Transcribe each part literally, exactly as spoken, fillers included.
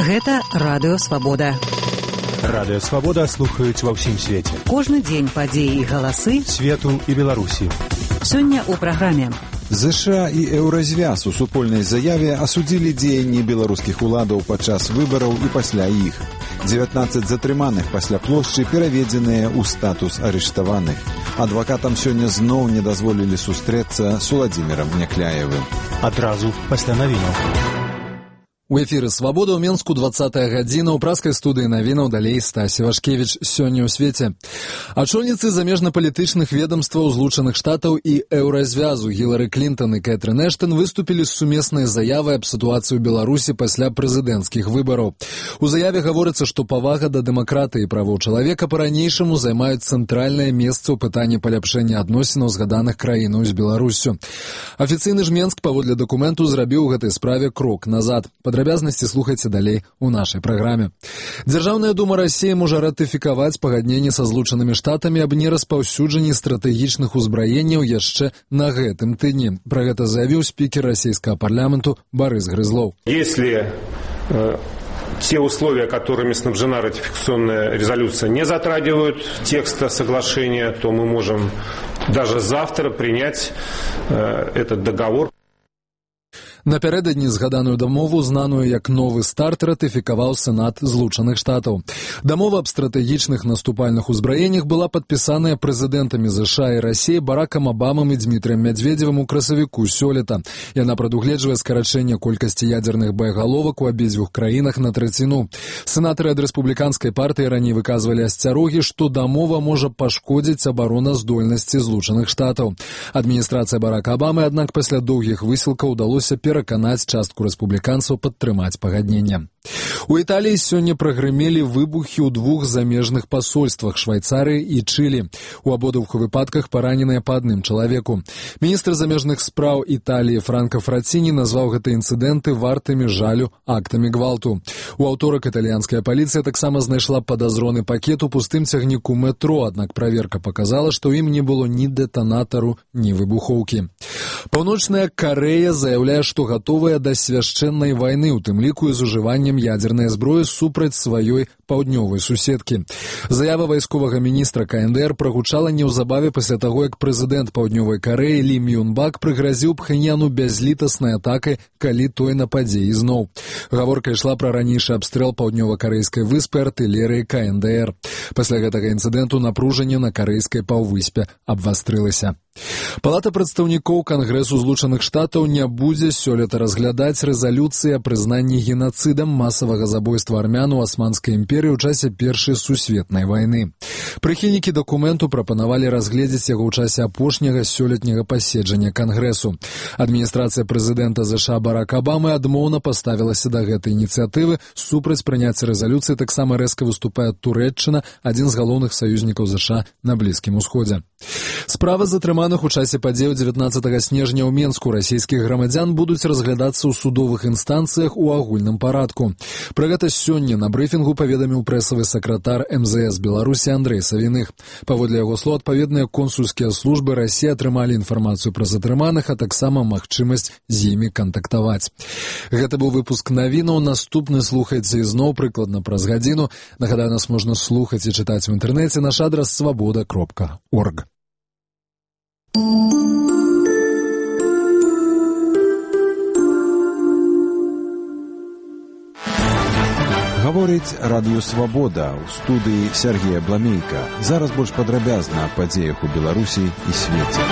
Гэта Радыё Свабода. Радыё Свабода слухаюць ва ўсім свеце. Кожны дзень падзеі і галасы свету і Беларусі. Сёння ў праграме. ЗША і Еўразвяз у супольнай заяве асудзілі дзеянні беларускіх уладаў падчас выбараў і пасля іх. дзевятнаццаць затрыманых пасля плошчы пераведзеныя ў статус арыштаваных. Адвакатам сёння зноў не дазволілі сустрэцца з Уладзімірам Някляевым. Адразу пасля навінаў. У эфіры «Свабода» ў Менску двадцатая гадзіна, ў праскай студыі навінаў далей Стасі Вашкевіч. Сёння ў свеце. Ачольніцы замежна-палітычных ведамстваў Злучаных Штатаў і Еўразвязу Гілары Клінтон і Кэтрын Эштон выступілі з сумеснай заявай аб сітуацыі ў Беларусі пасля прэзідэнцкіх выбараў. У заяве гаворыцца, што павага да дэмакратыі і правоў чалавека па-ранейшаму займаюць цэнтральнае месца ў пытанні паляпшэння адносінаў згаданых краінаў з Беларуссю. Афіцыйны ж Менск паводле дакументу зрабіў у гэтай справе крок назад. Падрабязнасці слухайце далей у нашай праграме. Дзяржаўная дума Расіі можа ратыфікаваць пагадненне са Злучанымі Штатамі аб нераспаўсюджанні стратэгічных узбраенняў яшчэ на гэтым тыдні. Пра гэта заявіў спікер расійскага парламенту Барыс Грызлоў. Если э, те условия, которыми снабжена ратификационная резолюция, не затрагивают текста соглашения, то мы можем даже завтра принять э, этот договор. Напярэдадні згаданую дамову, знаную як «Новы старт», ратыфікаваў Сенат Злучаных Штатаў. Дамова аб стратэгічных наступальных узбраеннях была падпісаная прэзідэнтамі ЗША і Расіі Баракам Абамам і Дмітрыем Мядзведзевым у красавіку сёлета. Яна прадугледжвае скарачэнне колькасці ядзерных боегаловак у абедзвюх краінах на траціну. Сенатары ад рэспубліканскай партыі раней выказвалі асцярогі, што дамова можа пашкодзіць абароназдольнасці Злучаных Штатаў. Адміністрацыя Барака Абамы, аднак, пасля доўгіх высілкаў удалося пераканаць частку рэспубліканцаў падтрымаць пагадненне. У Італіі сёння прагрымелі выбухі ў двух замежных пасольствах Швайцарыі і Чылі. У абодвух выпадках параненыя па адным чалавеку. Міністр замежных спраў Італіі Франка Фраціні назваў гэтыя інцыдэнты вартымі жалю актамі гвалту. У аўторак італьянская паліцыя таксама знайшла падазроны пакет у пустым цягніку метро, аднак праверка паказала, што ў ім не было ні дэтанатару, ні выбухоўкі. Паўночная Карэя заяўляе, што гатовая да свяшчэннай вайны, у тым ліку і з ужываннем ядзернай зброі супраць сваёй паўднёвай суседкі. Заява вайсковага міністра КНДР прагучала неўзабаве пасля таго, як прэзідэнт Паўднёвай Карэі Лі Мюн Бак прыгразіў Пхеньяну бязлітаснай атакай, калі той нападзе ізноў. Гаворка ішла пра ранейшы абстрэл паўднёва-карэйскай выспы артылерыі КНДР. Пасля гэтага інцыдэнту напружанне на карэйскай паўвыспе абвастрылася. Палата прадстаўнікоў Кангрэсу Злучаных Штатаў не будзе сёлета разглядаць рэзалюцыі о прызнанні генацыдам масавага забойства армян у Асманскай імперыі ў часе Першай сусветнай вайны. Прыхільнікі дакументу прапанавалі разгледзець яго ў часе апошняга сёлетняга паседжання Кангрэсу. Адміністрацыя прэзідэнта ЗША Барака Абамы адмоўна паставілася да гэтай ініцыятывы. Супраць прыняцця рэзалюцыі таксама рэзка выступае Турэччына, адзін з галоўных саюзнікаў ЗША на Блізкім Усходзе. Справа затрыманых у часе падзеяў дзевятнаццатага снежня ў Менску расійскіх грамадзян будуць разглядацца ў судовых інстанцыях у агульным парадку. Пра гэта сёння на брыфінгу паведаміў прэсавы сакратар эм зэ эс Беларусі Андрэй Савіных. Паводле яго слоў, адпаведныя консульскія службы Расіі атрымалі інфармацыю пра затрыманых, а таксама магчымасць з імі кантактаваць. Гэта быў выпуск навінаў. Наступны слухайце ізноў прыкладна праз гадзіну. Нагадаю, нас можна слухаць і чытаць у інтэрнэце. Наш адрас свабода кропка орг. Гаворыць Радыё Свабода, у студыі Сергея Бламейка. Зараз больш падрабязна аб падзеях у Беларусі і свеце.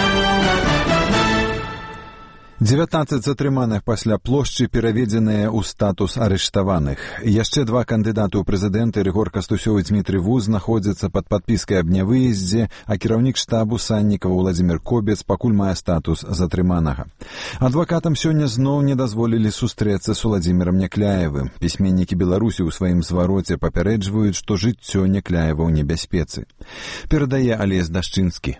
дзевятнаццаць затрыманых пасля плошчы пераведзеныя ў статус арыштаваных. Яшчэ два кандыдаты ў прэзідэнты Рыгор Кастусёў і Дмітрый Вуз знаходзяцца пад падпіскай аб нявыездзе, а кіраўнік штабу Саннікава Уладзімір Кобец пакуль мае статус затрыманага. Адвакатам сёння зноў не дазволілі сустрэцца з Уладзімірам Някляевым. Пісьменнікі Беларусі ў сваім звароце папярэджваюць, што жыццё Някляева ў небяспецы. Перадае Алесь Дашчынскі.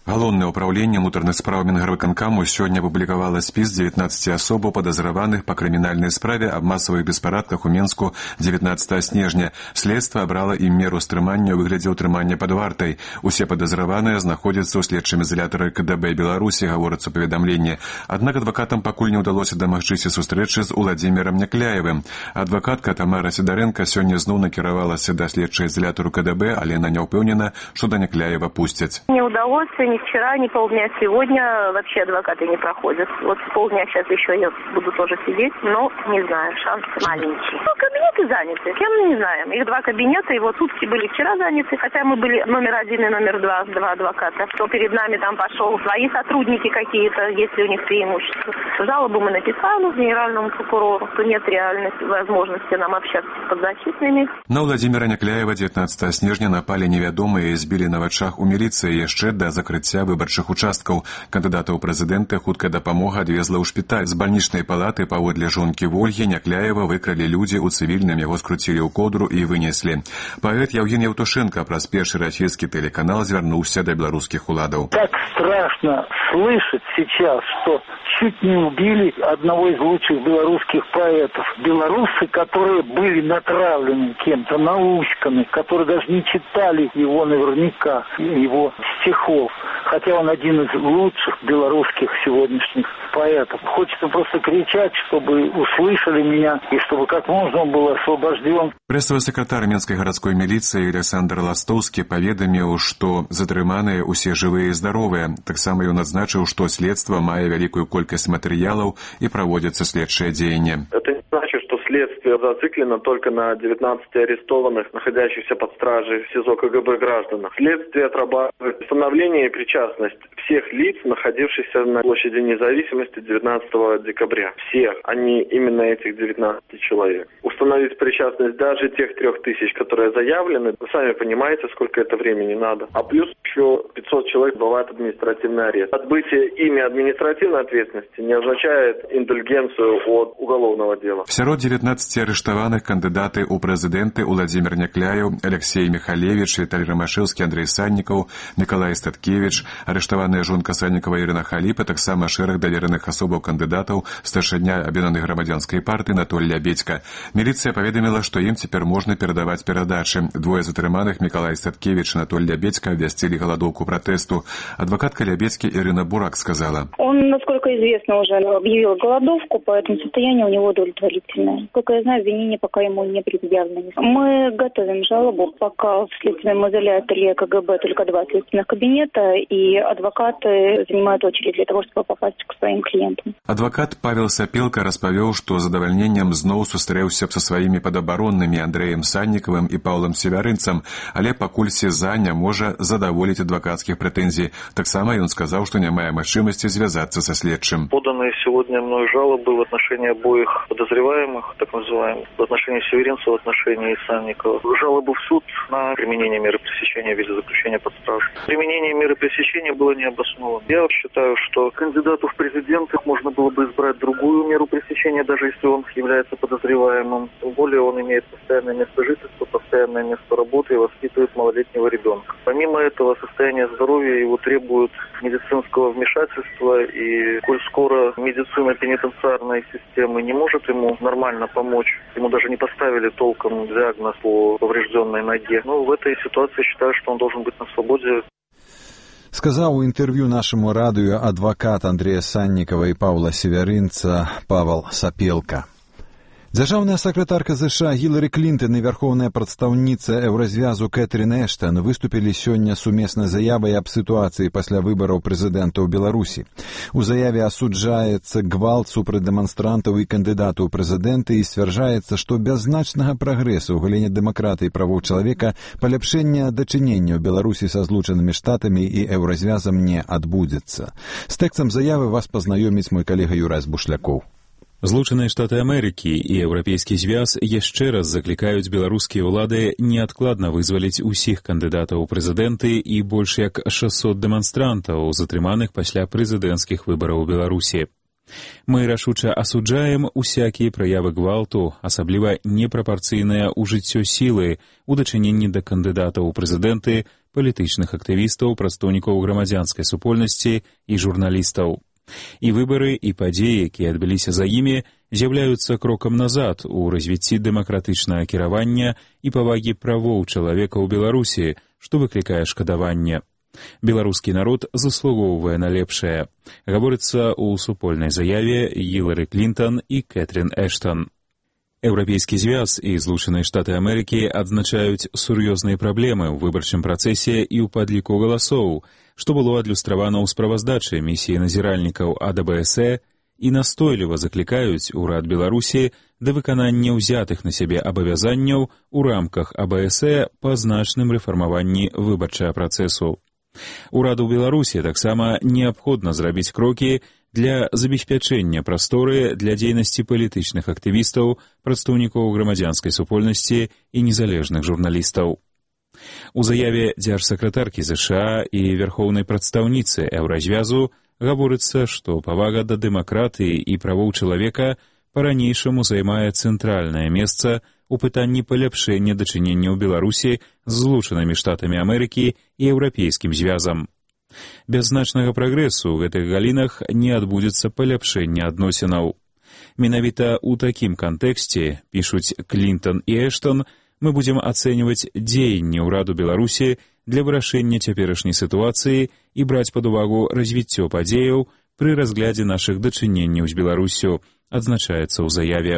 Галоўнае ўпраўленне ўнутраных спраў Мінгарвыканкаму сёння апублікавала спіс дзевятнаццаці асобаў падазраваных па крымінальнай справе аб масавых беспарадках у Менску дзевятнаццатага снежня. Следства абрала ім меру стрымання ў выглядзе ўтрымання пад вартай. Усе падазраваныя знаходзяцца ў следчым ізалятары КДБ Беларусі, гаворыцца ў паведамленні. Аднак адвакатам пакуль не ўдалося дамагчыся сустрэчы з Уладзімірам Някляевым. Адвакатка Тамара Сідарэнка сёння зноў накіравалася да следчай ізалятару КДБ, але яна не ўпэўнена, што да Някляева пусцяць. Не удалось ни вчера, ни полдня сегодня вообще адвокаты не проходят. Вот полдня сейчас еще я буду тоже сидеть, но не знаю, шанс маленький. Ну, кабинеты заняты, кем мы не знаем. Их два кабинета, и вот сутки были вчера заняты, хотя мы были номер один и номер два, два адвоката. Что перед нами там пошел свои сотрудники какие-то, если у них преимущество. Жалобу мы написали генеральному прокурору, что нет реальности, возможности нам общаться с подзащитными. На Владимира Някляева дзевятнаццатага снежня напали невядомыя і збілі на вачах у міліцыі яшчэ да закрыцця выбарчых участкаў. Кандыдата ў прэзідэнты хуткая дапамога адвезла ў шпіталь. З бальнічнай палаты паводле жонкі Вольгі Някляева выкралі людзі ў цывільным, яго скруцілі ў коўдру і вынеслі. Паэт Яўген Евтушенко праз першы расійскі тэлеканал звярнуўся да беларускіх уладаў. Так страшно слышать сейчас, что чуть не убили одного из лучших белорусских поэтов. Белорусы, которые были натравлены кем-то, научками, которые даже не читали его наверняка, его стихов. Хотя он один из лучших белорусских сегодняшних поэтов. Хочется просто кричать, чтобы услышали меня и чтобы как можно был освобожден. Прэсавы сакратар Менскай гарадской міліцыі Александр Ластовскі паведаміў, што затрыманыя усе жывыя і здаровыя. Таксама ён адзначыў, што следства мае вялікую колькасць матэрыялаў і праводзяцца следчыя дзеянні. Следствие зациклено только на девятнадцати арестованных, находящихся под стражей в СИЗО КГБ гражданах. Следствие отрабатывает установление и причастность всех лиц, находившихся на площади Независимости девятнадцатого декабря. Всех, они именно этих девятнадцать человек. Установить причастность даже тех трех тысяч, которые заявлены, вы сами понимаете, сколько это времени надо. А плюс еще пятьсот человек бывает административный арест. Отбытие ими административной ответственности не означает индульгенцию от уголовного дела. Сярод девятнаццаці арыштаваных кандыдаты ў прэзідэнты Уладзімір Някляеў, Алексей Михалевич, Віталій Рамашэўскі, Андрэй Саннікаў, Мікалай Статкевіч, арыштаваная жонка Саннікава Ірына Халіп, а таксама шэраг давераных асобаў кандыдатаў, старшыня аб'яднанай грамадзянскай партыі Анатоль Лябедзька. Міліцыя паведаміла, што ім цяпер можна перадаваць перадачы. Двое затрыманых, Мікалай Статкевіч и Анатоль Лябедзька, обвестили голодовку протесту. Адвокатка Лябедзьки Ирина Бурак сказала: Он, насколько известно, уже объявил голодовку, поэтому состояние у него удовлетворительное. Сколько я знаю, обвинение пока ему не предъявлено. Мы готовим жалобу, пока в следственном изоляторе КГБ только два следственных кабинета, и адвокаты занимают очередь для того, чтобы попасть к своим клиентам. Адвокат Павел Сапелка распавёў, што задавальненнем зноў сустрэўся са сваімі падабароннымі Андрэем Саннікавым і Паўлам Севярынцам, але пакуль СІЗА не можа задаволіць адвакацкіх прэтэнзій. Таксама ён сказаў, што не мае магчымасці звязацца са следчым. Поданные сегодня мной жалобы в отношении обоих подозреваемых, так называемых, в отношении Северинцева, в отношении Санникова. Жалобы в суд на применение меры пресечения в виде заключения под стражу. Применение меры пресечения было не обосновано. Я считаю, что кандидату в президенты можно было бы избрать другую меру пресечения, даже если он является подозреваемым. Тем более он имеет постоянное место жительства, постоянное место работы и воспитывает малолетнего ребенка. Помимо этого, состояние здоровья его требует медицинского вмешательства, и коль скоро медицина пенитенциарной системы не может ему нормально помочь, ему даже не поставили толком диагноз по поврежденной ноге. Ну, в этой ситуации считаю, что он должен быть на свободе. Сказаў у інтэрв'ю нашаму радыё адвакат Андрэя Саннікава і Паўла Севярынца Павел Сапелка. Дзяржаўная сакратарка ЗША Гілары Клінтон і вярхоўная прадстаўніца еўразвязу Кэтрін Эштан выступілі сёння сумеснай заявай аб сітуацыі пасля выбараў прэзідэнта ў Беларусі. У заяве асуджаецца гвалт супраць дэманстрантаў і кандыдатаў у прэзідэнты і сцвярджаецца, што без значнага прагрэсу ў галіне дэмакратыі і правоў чалавека паляпшэння дачынення ў Беларусі са Злучанымі Штатамі і еўразвязам не адбудзецца. З тэкстам заявы вас пазнаёміць мой калега Юрась Бушлякоў. Злучаныя Штаты Амерыкі і Еўрапейскі звяз яшчэ раз заклікаюць беларускія ўлады неадкладна вызваліць усіх кандыдатаў у прэзідэнты і больш як шэсцьсот дэманстрантаў, затрыманых пасля прэзідэнцкіх выбараў у Беларусі. Мы рашуча асуджаем усякія праявы гвалту, асабліва непрапарцыйнае ўжыццё сілы, у дачыненні да кандыдатаў у прэзідэнты, палітычных актывістаў, прадстаўнікоў грамадзянскай супольнасці і журналістаў. І выбары, і падзеі, якія адбыліся за імі, з'яўляюцца крокам назад у развіцці дэмакратычнага кіравання і павагі правоў чалавека ў Беларусі, што выклікае шкадаванне. Беларускі народ заслугоўвае на лепшае, гаворыцца ў супольнай заяве Гілары Клінтон і Кэтрин Эштон. Еўрапейскі звяз і Злучаныя Штаты Амерыкі адзначаюць сур'ёзныя праблемы ў выбарчым працэсе і ў падліку галасоў, што было адлюстравана ў справаздачы місіі назіральнікаў ад бэ эс э і настойліва заклікаюць урад Беларусі да выканання ўзятых на сябе абавязанняў у рамках а бэ эс э па значным рэфармаванні выбарчага працэсу. Ураду Беларусі таксама неабходна зрабіць крокі для забеспячэння прасторы для дзейнасці палітычных актывістаў, прадстаўнікоў грамадзянскай супольнасці і незалежных журналістаў. У заяве дзяржсакратаркі ЗША і вярхоўнай прадстаўніцы Еўразвязу гаворыцца, што павага да дэмакратыі і правоў чалавека па-ранейшаму займае цэнтральнае месца у пытанні паляпшэння дачыненняў Беларусі з Злучанымі Штатамі Амерыкі і Еўрапейскім звязам. Без значнага прагрэсу ў гэтых галінах не адбудзецца паляпшэння адносінаў. Менавіта ў такім кантэксце, пішуць Клінтон і Эштон, мы будзем ацэньваць дзеянні ўраду Беларусі для вырашэння цяперашняй сітуацыі і браць пад увагу развіццё падзеяў пры разглядзе нашых дачыненняў з Беларусю, адзначаецца ў заяве.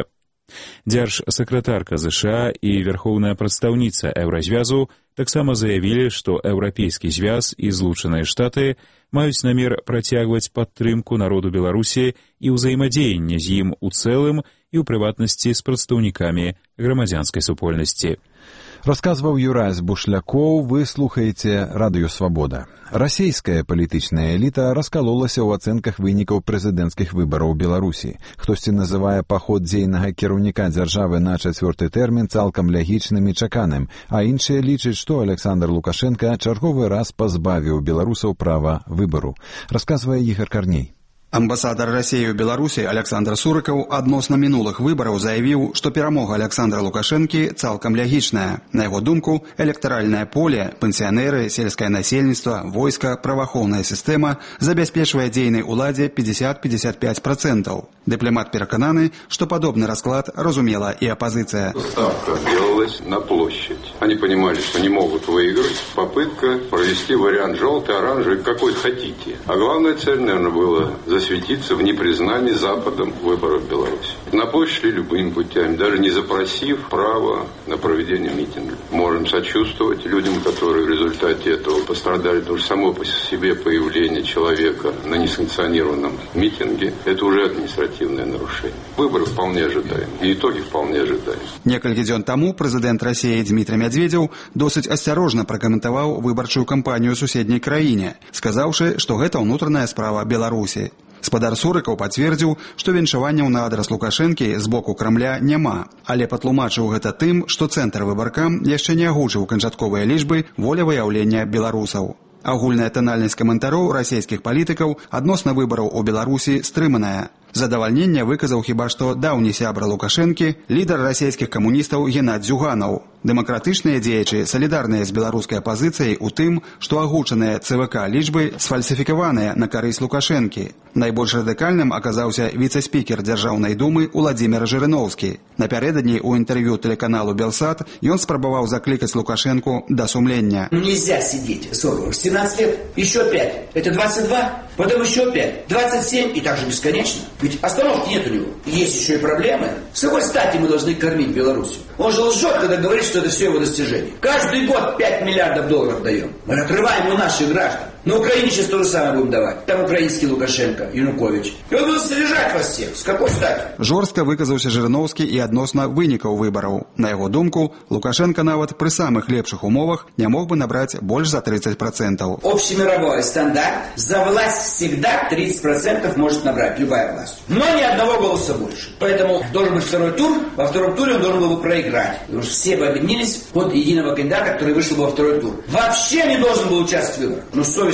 Дзяржсакратарка ЗША і вярхоўная прадстаўніца Еўразвязу таксама заявілі, што Еўрапейскі звяз і Злучаныя Штаты маюць намер працягваць падтрымку народу Беларусі і ўзаемадзеянне з ім у цэлым і ў прыватнасці з прадстаўнікамі грамадзянскай супольнасці. Расказваў Юрась Бушлякоў, вы слухаеце Радыё Свабода. Расійская палітычная эліта раскалолася ў ацэнках вынікаў прэзідэнцкіх выбараў у Беларусі. Хтосьці называе паход дзейнага кіраўніка дзяржавы на чацвёрты тэрмін цалкам лягічным і чаканым, а іншыя лічаць, што Александр Лукашенка чарговы раз пазбавіў беларусаў права выбару. Расказвае Ігор Карней. Амбасадар Расіі ў Беларусі Александр Сурыкаў адносна мінулых выбараў заявіў, што перамога Александра Лукашэнкі цалкам лягічная. На яго думку, электаральнае поле, пенсіянеры, сельскае насельніцтва, войска, праваахоўная сістэма забяспечвае дзейнай уладзе пятьдесят - пятьдесят пять процентов. Дыпламат перакананы, што падобны расклад разумела і апозіцыя. Ставка делалась на площадь. Они понимали, что не могут выиграть. Попытка провести вариант желтый, оранжевый, какой хотите. А главная цель, наверное, была засветиться в непризнании Западом выборов в Беларуси. На площадь шли любыми путями, даже не запросив право на проведение митинга. Можем сочувствовать людям, которые в результате этого пострадали, потому что само по себе появление человека на несанкционированном митинге – это уже административное нарушение. Выборы вполне ожидаемы, и итоги вполне ожидаемы. Некалькі дзён таму прэзідэнт Расіі Дмітрий Медведзеў досыць асцярожна пракаментаваў выбарчую кампанію ў суседняй краіне, сказаўшы, што гэта ўнутраная справа Беларусі. Спадар Сурыкаў пацвердзіў, што віншаванняў на адрас Лукашэнкі з боку Крамля няма, але патлумачыў гэта тым, што цэнтр выбаркам яшчэ не агучыў канчатковыя лічбы волевыяўлення беларусаў. Агульная танальнасць каментароў расійскіх палітыкаў адносна выбараў у Беларусі стрыманая. Задавальненне выказаў хіба што даўні сябра Лукашэнкі, лідар расійскіх камуністаў Геннадзь Зюганаў. Дэмакратычныя дзеячы салідарныя з беларускай апазіцыяй у тым, што агучаныя ЦВК лічбы сфальсіфікаваныя на карысць Лукашэнкі. Найбольш радыкальным аказаўся віцэ-спікер Дзяржаўнай думы Уладзімир Жырыноўскі. Напярэдадні ў інтэрв'ю тэлеканалу «Белсат» ён спрабаваў заклікаць Лукашэнку да сумлення. Нельзя сидеть сорок, семнадцать лет, еще пять, это двадцать два, потом еще пять, двадцать семь и так же бесконечно. Ведь остановки нет у него. Есть еще и проблемы. С какой стати мы должны кормить Белоруссию? Он же лжет, когда говорит, что это все его достижение. Каждый год пять миллиардов долларов даем. Мы отрываем у наших граждан. На Украине сейчас то же самое будем давать. Там украинский Лукашенко, Янукович. И он будет содержать вас всех. С какой стати? Жорстка выказаўся Жырыноўскі і адносна вынікаў выбараў. На яго думку, Лукашенко нават пры самых лепшых умовах не мог бы набраць больш за тридцать процентов. Общемировой стандарт. За власть всегда тридцать процентов может набрать любая власть. Но ни одного голоса больше. Поэтому должен быть второй тур. Во втором туре он должен был бы проиграть. Потому что все бы объединились под единого кандидата, который вышел бы во второй тур. Вообще не должен был участвовать в выборах. Но совесть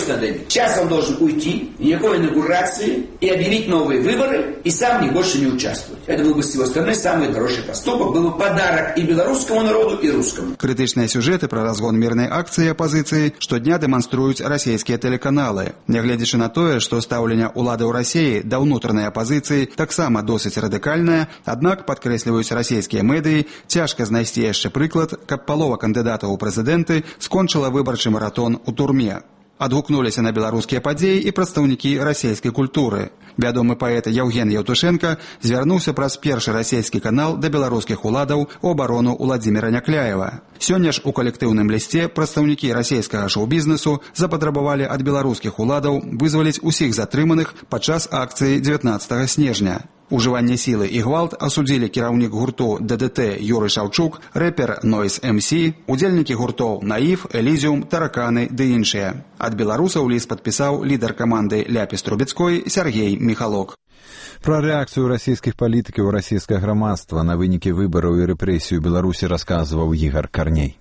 совесть надо иметь. Сейчас он должен уйти, никакой инаугурации, и объявить новые выборы, и сам в них больше не участвовать. Это был бы с его стороны самый хороший поступок, был бы подарок и белорусскому народу, и русскому. Крытычныя сюжеты пра разгон мірнай акцыі апазіцыі штодня дэманструюць расійскія тэлеканалы. Нягледзячы на тое, што стаўленне ўлады ў Расіі да ўнутранай апазіцыі таксама досыць радыкальнае, аднак, падкрэсліваюць расійскія медыі, цяжка знайсці яшчэ прыклад, каб палова кандыдатаў у прэзідэнты скончыла выбарчы маратон у турме. Адгукнуліся на беларускія падзеі і прадстаўнікі расійскай культуры. Вядомы паэт Яўген Яўтушенка звярнуўся праз першы расійскі канал да беларускіх уладаў у абарону Уладзіміра Някляева. Сёння ж у калектыўным лісце прадстаўнікі расійскага шоу-бізнесу запатрабавалі ад беларускіх уладаў вызваліць усіх затрыманых падчас акцыі дзевятнаццатага снежня. Ужыванне сілы і гвалт асудзілі кіраўнік гурту ДДТ Юры Шаўчук, рэпер Нойз эм сі, удзельнікі гуртоў Наіф, Элізіум, Тараканы ды іншыя. Ад беларусаў ліст падпісаў лідар каманды Ляпіс Трубецкой Сергей Міхалок. Пра рэакцыю расійскіх палітыкаў і расійскае грамадства на вынікі выбараў і рэпрэсію Беларусі расказваў Ігар Карней.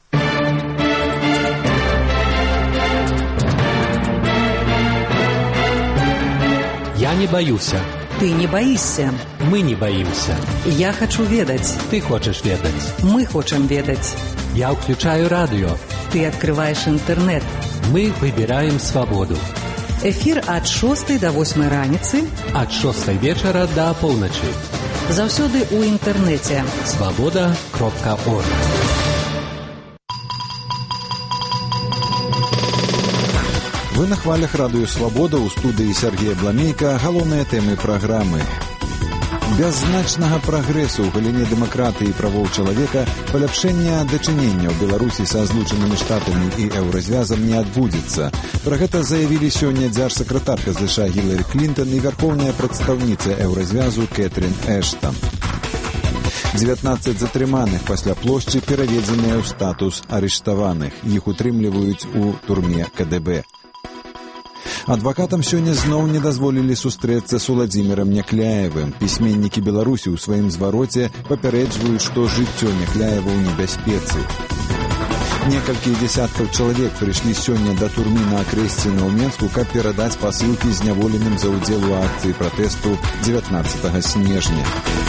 Я не баюся. Ты не боишься. Мы не боимся. Я хочу ведать. Ты хочешь ведать. Мы хотим ведать. Я включаю радио. Ты открываешь интернет. Мы выбираем свободу. Эфир от шостой до восьмой раніцы. От шостой вечера до полночи. Заўсёды у интернете. свобода кропка орг. Вы на хвалях радыё «Свабода», у студыі Сергея Бламейка, галоўныя тэмы праграмы. Без значнага прагрэсу ў галіне дэмакратыі і правоў чалавека паляпшэння дачыненняў Беларусі са злучанымі штатамі і еўразвязам не адбудзецца. Пра гэта заявілі сёння дзяржсакратарка ЗША Гіларі Клінтон і вярхоўная прадстаўніца еўразвязу Кэтрин Эштон. дзевятнаццаць затрыманых пасля плошчы пераведзеныя ў статус арыштаваных. Іх утрымліваюць у турме КДБ. Адвакатам сёння зноў не дазволілі сустрэцца з Уладзімірам Някляевым. Пісьменнікі Беларусі ў сваім звароце папярэджваюць, што жыццё Някляева ў небяспецы. Некалькі дзясяткаў чалавек прыйшлі сёння да турмы на Акрэсціна ў Менску, каб перадаць пасылкі зняволеным за ўдзел у акцыі пратэсту дзевятнаццатага снежня.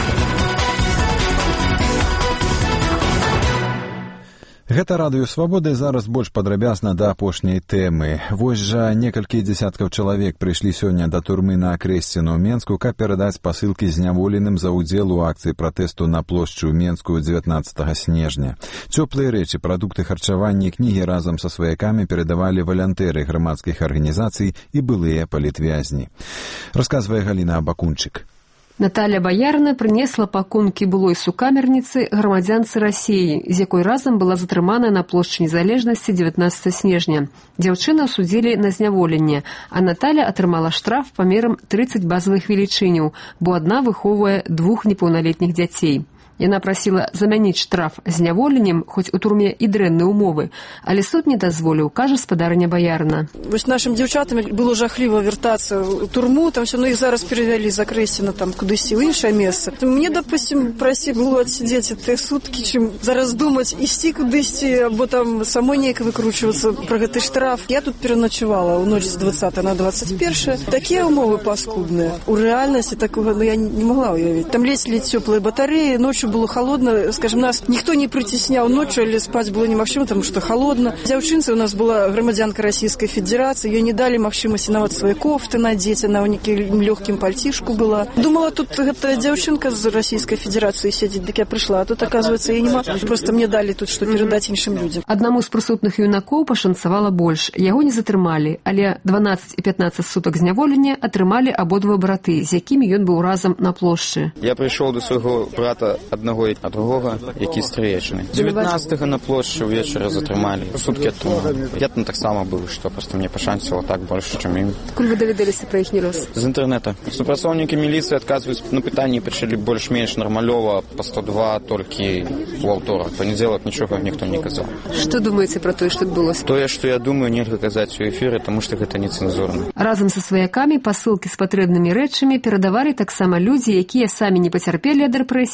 Гэта радыё «Свабода», зараз больш падрабязна да апошняй тэмы. Вось жа некалькі дзясяткаў чалавек прыйшлі сёння да турмы на Акрэсціна ў Менску, каб перадаць пасылкі зняволеным за ўдзел у акцыі пратэсту на плошчы ў Менску дзевятнаццатага снежня. Цёплыя рэчы, прадукты харчавання і кнігі разам са сваякамі перадавалі валянтэры грамадскіх арганізацый і былыя палітвязні. Расказвае Галіна Абакунчык. Наталья Баярна принесла пакункі былой сукамерніцы грамадзянцы Расіі, з якой разам была затрымана на плошчы Незалежнасці дзевятнаццатага снежня. Дзяўчыну судзілі на зняволенне, а Наталья атрымала штраф памерам трыццаць базавых велічыняў, бо адна выхоўвае двух непаўналетніх дзяцей. Яна прасіла замяніць штраф зняволеннем, хоць у турме і дрэнныя ўмовы, але суд не дазволіў, кажа спадарыня Баярна. Вось нашим дзяўчатам было жахліва вяртацца ў турму, там все, ну іх зараз перавялі з Акрэсціна там кудысьці ў іншае месца. Мне, допустим, прасі было адсидзець те суткі, чым зараз думаць ісці кудысьці, або там самой неяк выкручвацца пра гэты штраф. Я тут пераначувала ў ноч з двадцатага на двадцать першае. Такія ўмовы паскудныя. У рэальнасці такога ну, я не могла уявіць. Там лезлі цёплыя батарэі, ночью было холодно, скажем, нас никто не притеснял ночью, или спать было немагчыма, потому что холодно. Дзяўчынца у нас была громадянка Российской Федерации, ее не дали магчымасці нават свои кофты надеть, она у неким легким пальтишку была. Думала, тут эта дзяўчынка з Российской Федерации сидит, так я пришла, а тут, оказывается, я не могу. Просто мне дали тут, что передать іншым людям. Аднаму з прысутных юнакоў пашанцавала больш. Яго не затрымалі, але дванаццаць і пятнаццаць сутак зняволення атрымалі абодва браты, з якімі ён быў разам на плошчы. Я прыйшоў да свайго брата аднаго а другога, які стрыечны. дзевятнаццатага на плошчы ўвечары затрымалі. Суткі атрымалі. Я там таксама быў, што проста мне пашанціло так больш, чым ім. Куль вы даведаліся пра іхні лёс? З інтэрнэта. Супрацоўнікі міліцыі адказваюць на пытанні, пачалі больш-менш нармалёва, па сто два толькі ў аўторак. Панядзелак нічога ніхто не казаў. Што думаеце пра тое, што адбылося? Тое, што я думаю, нельга казаць у эфіры, таму што гэта нецэнзурна. Разам са сваякамі пасылкі з патрэбнымі рэчамі перадавалі таксама людзі, якія самі не пацярпелі ад рэпрэсіяў і не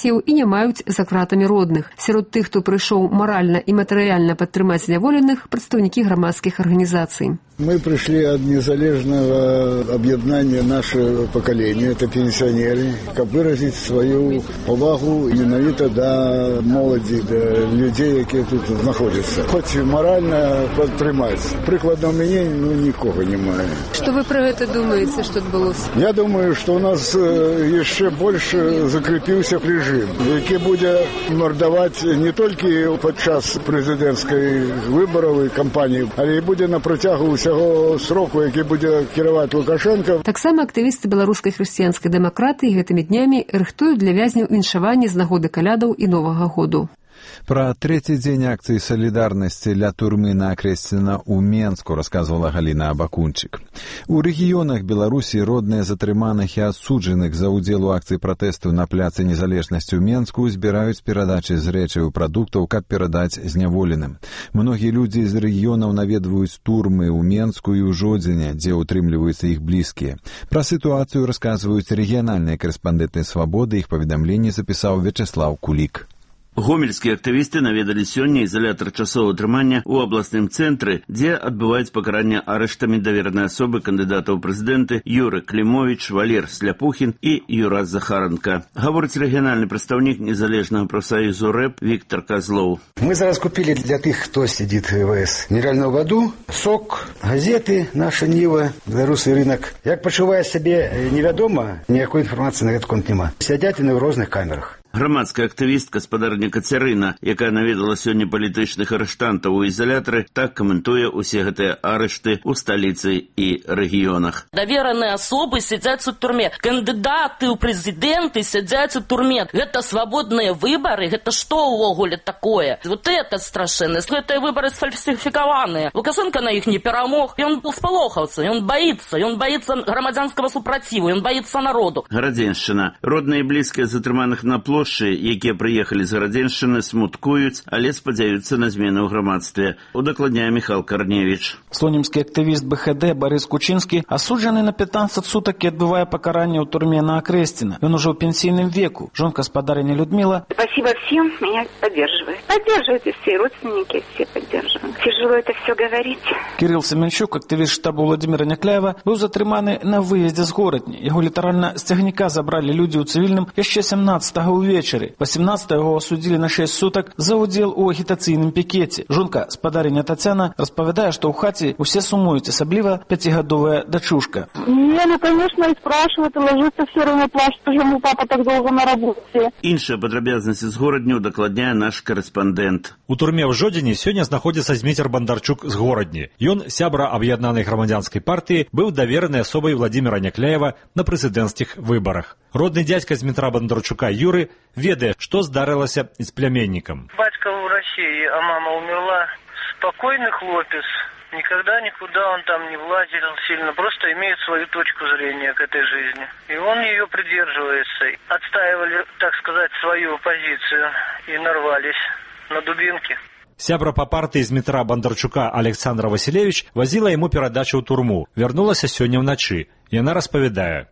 якія маюць за кратамі родных. Сярод тых, хто прыйшоў маральна і матэрыяльна падтрымаць зняволеных, прадстаўнікі грамадскіх арганізацый. Мы пришли от незалежного объединения нашего поколения, это пенсионеры, как выразить свою повагу менавіта до молоді, до людей, які тут знаходяться. Хоч морально підтримати. Прикладно у мене ну, нікого немає. Що ви про це думаєте, що відбулося? Я думаю, що у нас ще більше закріпився режим, який буде мордувати не тільки під час президентської виборчої кампанії, але й буде на протягу цього сроку, який буде керувати Лукашенко. Таксама актывісты беларускай хрысціянскай дэмакратыі гэтымі днямі рыхтуюць для вязняў іншаванні з нагоды калядаў і Новага году. Пра трэці дзень акцыі салідарнасці ля турмы на Акрэсціна ў Менску расказвала Галіна Абакунчык. У рэгіёнах Беларусі родныя затрыманых і асуджаных за ўдзел у акцыі пратэсту на пляцы незалежнасці ў Менску збіраюць перадачы з рэчаў прадуктаў, каб перадаць зняволеным. Многія людзі з рэгіёнаў наведваюць турмы ў Менску і ў Жодзіне, дзе ўтрымліваюцца іх блізкія. Пра сітуацыю расказваюць рэгіянальныя карэспандэнты «Свабоды». Іх паведамленне запісаў Вячеслав Кулік. Гомельскія актывісты наведалі сёння ізалятар часовага трымання ў абласным цэнтры, дзе адбываюць пакаранне арыштамі даверанай асобы кандыдатаў прэзідэнты Юры Клімовіч, Валер Сляпухін і Юрас Захаранка. Гаворыць рэгіянальны прадстаўнік незалежнага прафсаюзу рэп Віктор Козлоў. Мы зараз купілі для тых, хто сидит в ВС, мінеральную воду, сок, газеты, наша Ніва, беларускі рынок. Як пачувае сябе невядома, ніякой інфармацыі на гэты конт няма. Сядзяць яны ў розных камерах. Грамадская актывістка спадарня Кацярына, якая наведала сёння палітычных арыштантаў у ізалятары, так каментуе усе гэтыя арышты ў сталіцы і рэгіёнах. Давераныя асобы сядзяць у турме. Кандыдаты ў прэзідэнты сядзяць у турме. Гэта свабодныя выбары? Гэта што ўвогуле такое? Вот это страшэннасць. Гэтыя выбары сфальсіфікаваныя. Лукашенко на іх не перамог. Ён спалохаўся, ён баіцца. Ён баіцца грамадзянскага супраціву, ён баіцца народу. Гарадзеншчына. Родныя і блізкія затрыманых на плошчы, якія прыехалі з Гарадзеншчыны, смуткуюць, але спадзяюцца на змены ў грамадстве. Удакладняе Міхал Карневіч. Слонімскі актывіст Бэ Ха Дэ Барыс Кучынскі асуджаны на пятнадцать сутак і адбывае пакаранне ў турме на Акрэсціна. Ён ужо ў пенсійным веку. Жонка спадарыня Людмила. Спасибо всем, меня поддерживают. Поддерживают и все родственники, все поддерживают. Тяжело это все говорить. Кирилл Семенчук, актывіст штабу Владимира Някляева, быў затрыманы на выездзе з горадні. Яго літаральна з цягніка забралі людзі ў цывільным яшчэ сямнаццатага ўвечары. восемнадцатага яго асудзілі на шесть сутак за ўдзел у агітацыйным пікеце. Жонка, спадарыня Тацяна, распавядае, што ў хаце усе сумуюць, асабліва пяцігадовая дачушка. Не, ну, конечно, и спрашивают, и ложится все равно плачет, почему папа так долго на работе. Іншыя падрабязнасці з горадню дакладняе наш корэспандэнт. У турме ў Жодзіне сёння знаходзіцца Зміцер Бандарчук з горадні. Ён, сябра аб'яднанай грамадзянскай партыі, быў даверанай асобай Владимира Някляева на прэзідэнцкіх выбарах. Родны дядька Змітра Бандарчука Юры ведае, што здарылася з племяннікам. Батька ў России, а мама умерла. Спокойный хлопец. Никогда никуда он там не влазил сильно, просто имеет свою точку зрения к этой жизни. И он ее придерживается. Отстаивали, так сказать, свою позицию и нарвались на дубинки. Сябра па партыі Змітра Бандарчука Александра Василевич возила ему перадачу ў турму. Вярнулася сёння ўначы. Яна распавядае.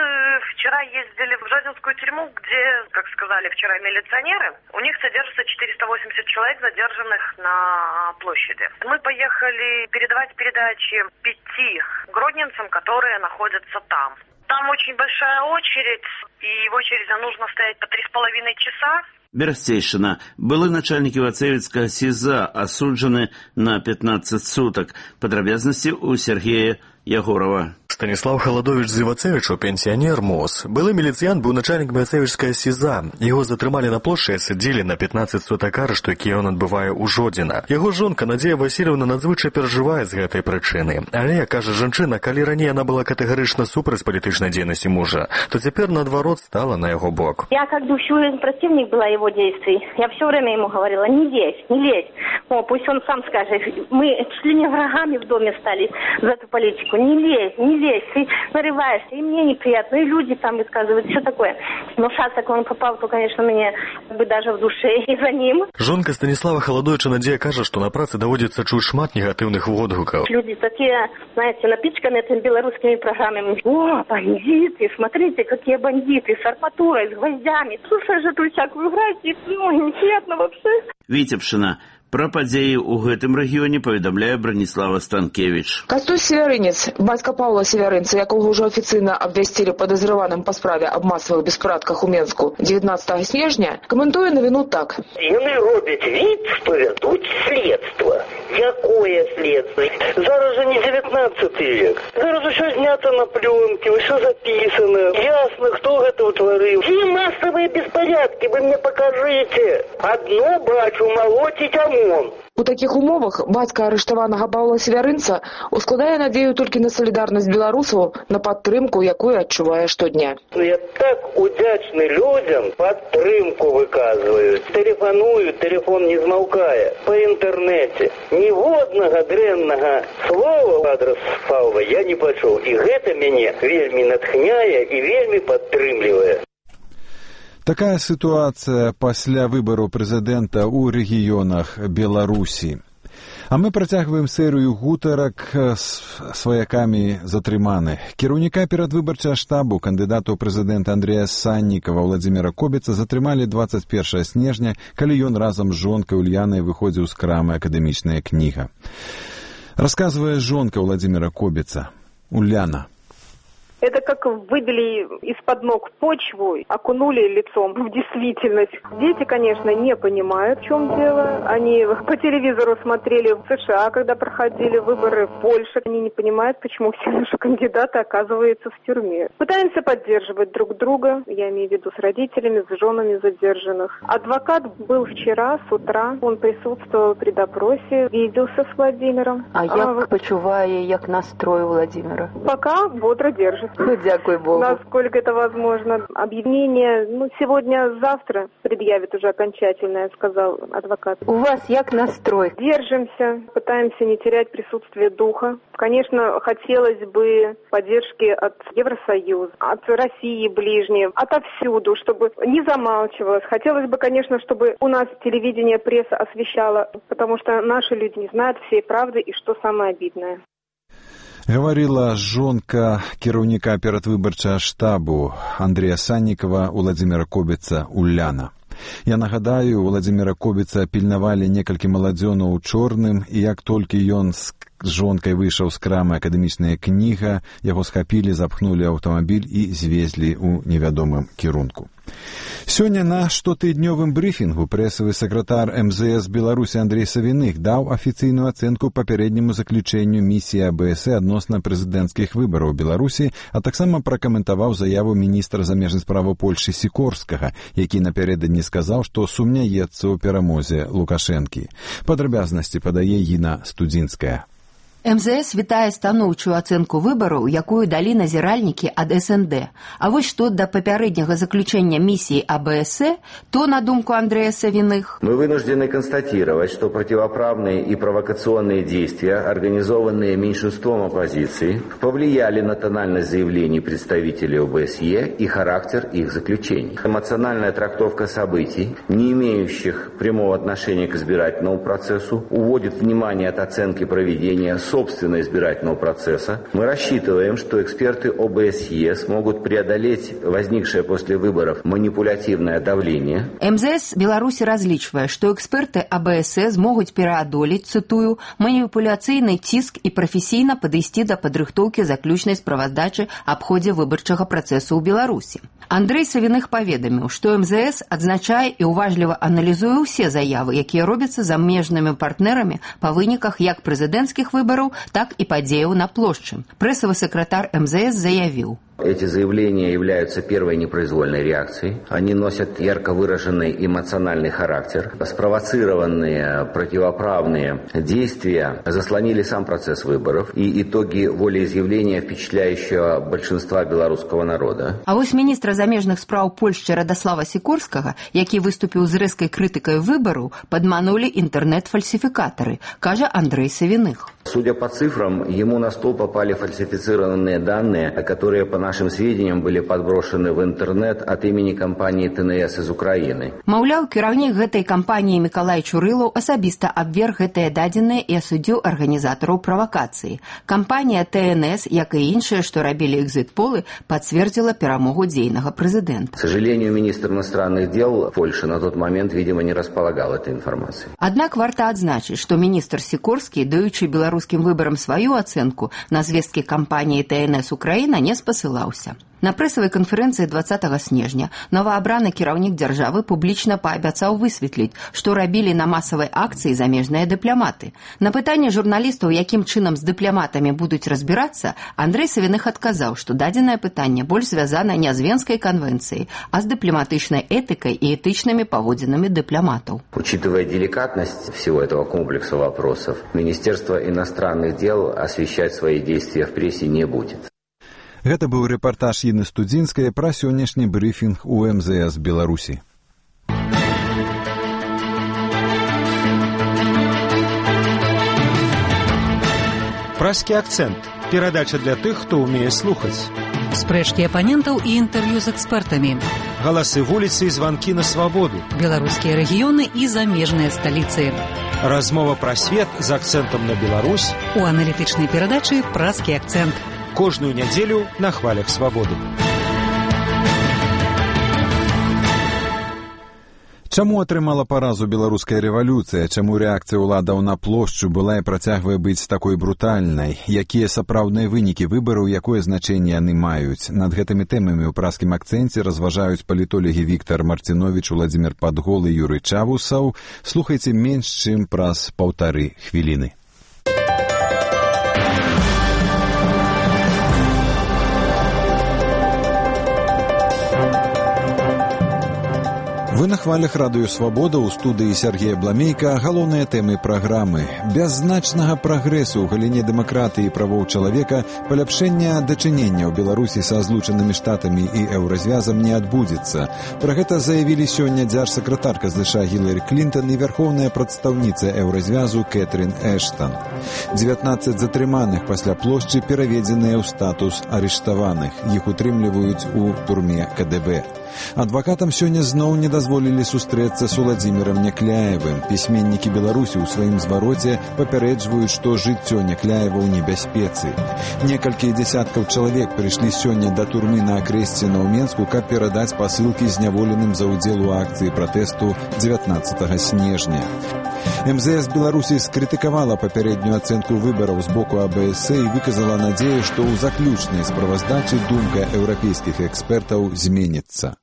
Вчера ездили в Жодинскую тюрьму, где, как сказали вчера милиционеры, у них содержится четыреста восемьдесят человек, задержанных на площади. Мы поехали передавать передачи пяти гродненцам, которые находятся там. Там очень большая очередь, и в очереди нужно стоять по три с половиной часа. Берасцейшчына. Былы начальники Вацевіцкага СІЗА асуджаны на пятнадцать сутак. Падрабязнасці у Сергея Ягорова. Станіслав Халадович Зівацевічу, пенсіонер МОЗ. Былы міліцыянт быў начальнік Вацевічскага СІЗА. Яго затрымалі на плошчы і садзілі на пятнадцать сутак арышту, які ён адбывае ў Жодзіна. Яго жонка Надзея Васильевна надзвычай перажывае з гэтай прычыны. Але, кажа жанчына, калі раней яна была катэгарычна супраць палітычнай дзейнасці мужа, то цяпер наадварот стала на яго бок. Я как душевный противник была его действий. Я все время ему говорила: не лезь, не лезь. О, пусть он сам скажет. Мы чуть ли не врагами в доме стали за эту политику. Не лезь, не лезь. есть, ты нарываешься, и мне неприятно, и люди там высказывают, все такое. Но шаток он попал, то, конечно, мне бы даже в душе и за ним. Жонка Станислава Халадойча Надзея кажа, што на працы даводзіцца чуць шмат негатыўных водгукаў. Люди такие, знаете, напичканы этими белорусскими программами. О, бандиты, смотрите, какие бандиты, с арматурой, с гвоздями. Слушай же, тут всякую грязь, ну, неприятно вообще. Витебшина. Пра падзеі ў гэтым рэгіёне паведамляе Браніслава Станкевіч. Кастусь Севярынец, бацька Паўла Севярынца, якога ўжо афіцыйна абвясцілі падазраваным па справе аб масавых беспарадках у Менску дзевятнаццатага снежня, каментуе навіну так. Яны робяць від, што вядуць следства. Якое следства? Зараз же не девятнадцатый век. Зараз усё знято на плёнке, усё записано. Ясно, хто гэта ўтварыў. Ці масавыя беспорядки, вы мне покажите. Одно бачу, малоціць амон. У такіх умовах бацька арыштаванага Паўла Севярынца ускладае надзею толькі на салідарнасць беларусаў, на падтрымку, якую адчувае штодня. Я так удзячны людям, падтрымку выказваюць. Тэлефаную, тэлефон не змаўкае. Па інтэрнэце. Ніводнага дрэннага слова ў адрас Паўла я не пачуў. І гэта мяне вельмі натхняе і вельмі падтрымлівае. Такая ситуация пасля выбору прэзідэнта ў рэгіёнах Беларусі. А мы працягваем серыю гутарак з сваякамі затрыманых. Кіраўніка перадвыбарчага штабу кандыдату ў прэзідэнта Андрэя Саннікава Владзіміра Кобіца затрымалі дваццаць першага снежня, калі ён разам з жонкай Ульянай выходзіў з крамы «Акадэмічная кніга». Расказвае жонка Владзіміра Кобіца, Уляна. Это как выбили из-под ног почву, окунули лицом в действительность. Дети, конечно, не понимают, в чем дело. Они по телевизору смотрели в США, когда проходили выборы в Польше. Они не понимают, почему все наши кандидаты оказываются в тюрьме. Пытаемся поддерживать друг друга, я имею в виду с родителями, с женами задержанных. Адвокат был вчера с утра, он присутствовал при допросе, виделся с Владимиром. А як а, почуває, як настрой Владимира? Пока бодро держит. Ну, дякую Богу. Насколько это возможно. Объявление, ну, сегодня-завтра предъявит уже окончательное, сказал адвокат. У вас як настрой? Держимся, пытаемся не терять присутствие духа. Конечно, хотелось бы поддержки от Евросоюза, от России ближней, отовсюду, чтобы не замалчивалось. Хотелось бы, конечно, чтобы у нас телевидение, пресса освещала, потому что наши люди не знают всей правды и что самое обидное. Гаварыла жонка кіраўніка перадвыбарчага штабу Андрэя Саннікава Владзіміра Кобіца Уляна. Я нагадаю, Владзіміра Кобіца пільнавалі некалькі маладзёнаў у чорным, і як толькі ён з жонкай выйшаў з крамы «Акадэмічная кніга», яго схапілі, запхнулі аўтамабіль і звезлі ў невядомым кірунку. Сёння на штотыднёвым брыфінгу прэсавы сакратар эм зэ эс Беларусі Андрей Савіных даў афіцыйную ацэнку папярэдняму заключэнню місіі а бэ эс адносна прэзідэнцкіх выбараў Беларусі, а таксама пракаментаваў заяву міністра замежных справаў Польшы Сікорскага, які напярэдадні сказаў, што сумняецца ў перамозе Лукашэнкі. Падрабязнасці падае Іна Студзінская. эм зэ эс вітае станоўчую ацэнку выбараў, якую далі назіральнікі ад эс эн дэ. А вось што да папярэдняга заключэння миссии а бэ эс э, то, на думку Андрея Савиных, мы вынуждены констатировать, что противоправные и провокационные действия, организованные меньшинством оппозиции, повлияли на тональность заявлений представителей о бэ эс е и характер их заключений. Эмоциональная трактовка событий, не имеющих прямого отношения к избирательному процессу, уводит внимание от оценки проведения собственного избирательного процесса. Мы рассчитываем, что эксперты о бэ эс е смогут преодолеть возникшее после выборов манипулятивное давление. эм зэ эс Беларусі разлічвае, што эксперты а бэ эс э змогуць пераадолець, цытую, маніпуляцыйны ціск і прафесійна падысці да падрыхтоўкі заключнай справаздачы аб ходзе выбарчага працэсу ў Беларусі. Андрей Савіных паведаміў, што эм зэ эс адзначае і уважліва аналізуе ўсе заявы, якія робяцца замежнымі партнерамі па выніках як прэзідэнцкіх выбараў, так і падзеяў на плошчы. Прэсавы сакратар эм зэ эс заявіў: Эти заявления являются первой непроизвольной реакцией. Они носят ярко выраженный эмоциональный характер. Спровоцированные противоправные действия заслонили сам процесс выборов и итоги волеизъявления впечатляющего большинства белорусского народа. А вось міністра замежных спраў Польшчы Радослава Сікорскага, які выступіў з рэзкай крытыкай выбараў, падманулі інтэрнэт-фальсіфікатары, кажа Андрей Савиных. Судя по цифрам, ему на стол попали фальсифицированные данные, которые, по нашим сведениям, были подброшены в интернет от имени компании ТНС из Украины. Маўляў, кіраўнік гэтай кампаніі Мікалай Чурылаў асабіста абверг гэтыя дадзеныя і асудзіў арганізатараў правакацыі. Кампанія ТНС, як і іншыя, што рабілі экзит-полы, пацвердзіла перамогу дзейнага прэзідэнта. К сожалению, министр иностранных дел Польши на тот момент, видимо, не располагал этой информацией. Аднак варта адзначыць, што міністр Сікорскі, даючы беларускім выбарам сваю ацэнку, на звесткі кампаніі ТНС Украіна не спасылаўся. На прэсавай канферэнцыі дваццатага снежня новаабраны кіраўнік дзяржавы публічна паабяцаў высветліць, што рабілі на масавай акцыі замежныя дыпламаты. На пытанне журналістаў, якім чынам з дыпламатамі будуць разбірацца, Андрей Савиных адказаў, што дадзенае пытанне больш звязана не з Венскай канвенцыяй, а з дыпламатычнай этыкай і этычнымі паводзінамі дыпламатаў. Учитывая деликатность всего этого комплекса вопросов, Министерство иностранных дел освещать свои действия в прессе не будет. Гэта быў рэпартаж Інны Студзінскай пра сённяшні брыфінг у эм зэ эс Беларусі. Праські акцэнт. Перадача для тых, хто ўмее слухаць. Спрэчкі апанентаў і інтэрв'ю з экспертамі. Галасы вуліцы і званкі на свабоду. Беларускія рэгіёны і замежныя сталіцы. Размова пра свет з акцэнтам на Беларусь. У аналітычнай перадачы «Праскі акцэнт». Кожную нядзелю на хвалях свабоды. Чаму атрымала паразу беларуская рэвалюцыя? Чаму рэакцыя ўладаў на плошчу была і працягвае быць такой брутальнай? Якія сапраўдныя вынікі выбараў, якое значэнне яны маюць? Над гэтымі тэмамі ў праскім акцэнце разважаюць палітолагі Віктар Марціновіч, Владзімір Падгол і Юрый Чавусаў. Слухайце менш чым праз паўтары хвіліны. Вы на хвалях радыё «Свабода», у студыі Сергея Бламейка. Галоўныя тэмы праграмы. Без значнага прагрэсу ў галіне дэмакратыі і правоў чалавека паляпшэння дачынення ў Беларусі са злучанымі штатамі і еўразвязам не адбудзецца. Пра гэта заявілі сёння дзяржсакратарка ЗША Гіларі Клінтон і вярхоўная прадстаўніца еўразвязу Кэтрин Эштон. дзевятнаццаць затрыманых пасля плошчы пераведзеныя ў статус арыштаваных. Іх утрымліваюць у турме ка дэ бэ. Адвакатам сёння зноў не дазволілі сустрэцца з Уладзімірам Някляевым. Пісьменнікі Беларусі ў сваім звароце папярэджваюць, што жыццё Някляева ў небяспецы. Некалькі дзясяткаў чалавек прыйшлі сёння да турмы на Акрэсціна ў Менску, каб перадаць пасылкі зняволеным за ўдзел у акцыі пратэсту дзевятнаццатага снежня. эм зэ эс Беларусі скрытыкавала папярэднюю ацэнку выбараў з боку а бэ эс і выказала надзею, што ў заключнай справаздачы думка еўрапейскіх экспертаў зменіцца.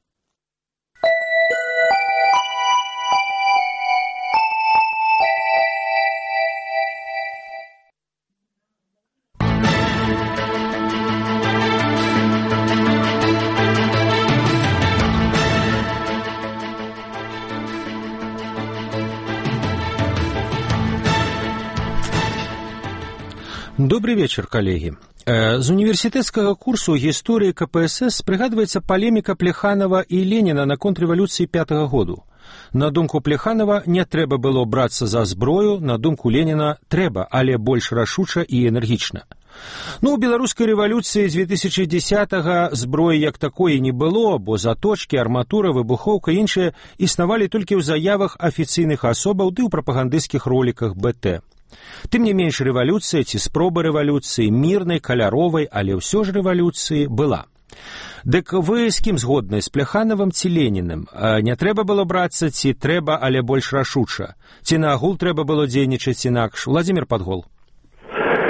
Добрый вечер, коллеги. З універсітэцкага курсу гісторыі ка пэ эс эс прыгадваецца палеміка Плеханова і Леніна наконт рэвалюцыі пятага году. На думку Плеханова не трэба было брацца за зброю, на думку Леніна трэба, але больш рашуча і энергічна. Ну, у беларускай рэвалюцыі з две тысячы дзесятага зброі як такой не было, бо заточкі, арматура, выбухоўка і іншыя існавалі толькі ў заявах афіцыйных асобаў ды ў прапагандысцкіх роліках бэ тэ. Тым не менш, рэвалюцыя ці спроба рэвалюцыі мірнай, каляровай, але ўсё ж рэвалюцыі была. Дык вы з кім згодны, з Плеханавым ці Леніным? Не трэба было брацца, ці трэба, але больш рашуча? Ці наогул трэба было дзейнічаць інакш? Владзімір Падгол.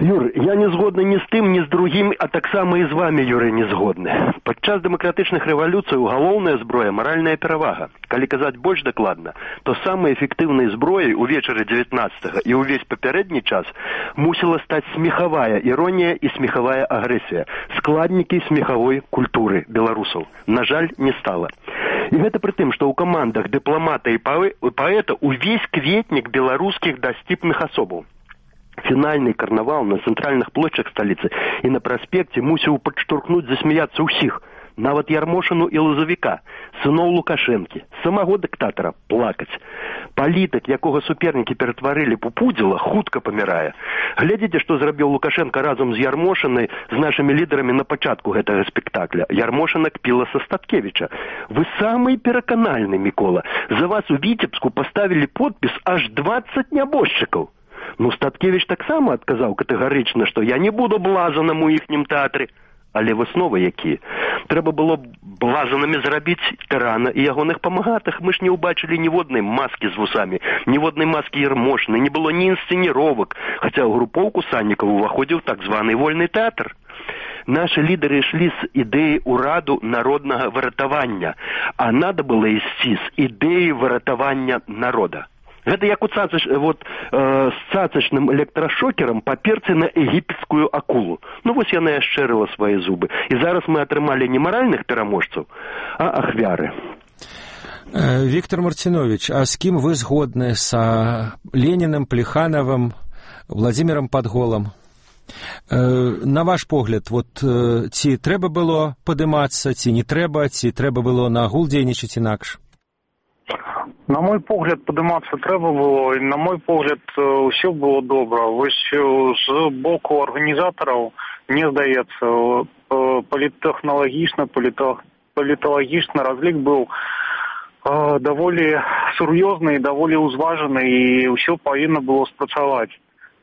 Юр, я не згодны ні з тым, ні з другім, а таксама і з вами, Юрый, не згодны. Падчас дэмакратычных рэвалюцый галоўная зброя – маральная перавага. Калі казаць больш дакладна, то самай эфектыўнай зброяй увечары дзевятнаццатага і ўвесь папярэдні час мусіла стаць смехавая іронія і смехавая агрэсія, складнікі смехавой культуры беларусаў. На жаль, не стала. І гэта пры тым, што ў камандах дыпламата і паэта увесь кветнік беларускіх дасціпных асобаў. Фінальны карнавал на цэнтральных плошчах сталіцы і на праспекце мусіў падштурхнуць засмяяцца ўсіх, нават Ярмошыну і Лазавіка, сыноў Лукашэнкі, самого дыктатара плакаць. Палітык, якога супернікі ператварылі пупудзіла, хутка памірае. Глядзіце, што зрабіў Лукашенко разам з Ярмошынай, з нашымі лідарамі на пачатку гэтага спектакля. Ярмошына кпіла са Статкевіча. Вы самы пераканальны, Мікола. За вас у Віцебску паставілі подпіс аж дваццаць нябожчыкаў. Ну, Статкевич таксама адказаў катэгарычна, што я не буду блазанам у іхнім тэатры. Але высновы якія? Трэба было блазанамі зрабіць Тырана і ягоных памагатых. Мы ж не ўбачылі ніводнай маскі з вусамі, ніводнай маскі Ярмошыны, не было ні інсцэніровак, хаця ў групоўку Саннікаў уваходзіў так званы вольны тэатр. Наши лидеры шли с идеей ураду народного выратавання, а надо было ісці з ідэі выратавання народа. Гэта як у цацач, вот, э, з цацачным электрашокерам паперці на егіпецкую акулу. Ну, вось яна і ашчэрыла свае зубы. І зараз мы атрымалі не маральных пераможцаў, а ахвяры. Виктор Мартинович, а з кім вы згодны? Са Леніным, Плехановым, Владимиром Падголам? На ваш погляд, вот, ці трэба было падымацца, ці не трэба, ці трэба было нагул дзейнічаць інакш? На мой погляд, падымацца трэба было, і на мой погляд, ўсё было добра. Вось з боку арганізатараў, мне здаецца, політтэхналагічна, паліталагічна разлік быў даволі сур'ёзны і даволі ўзважаны, і ўсё павінна было спрацаваць.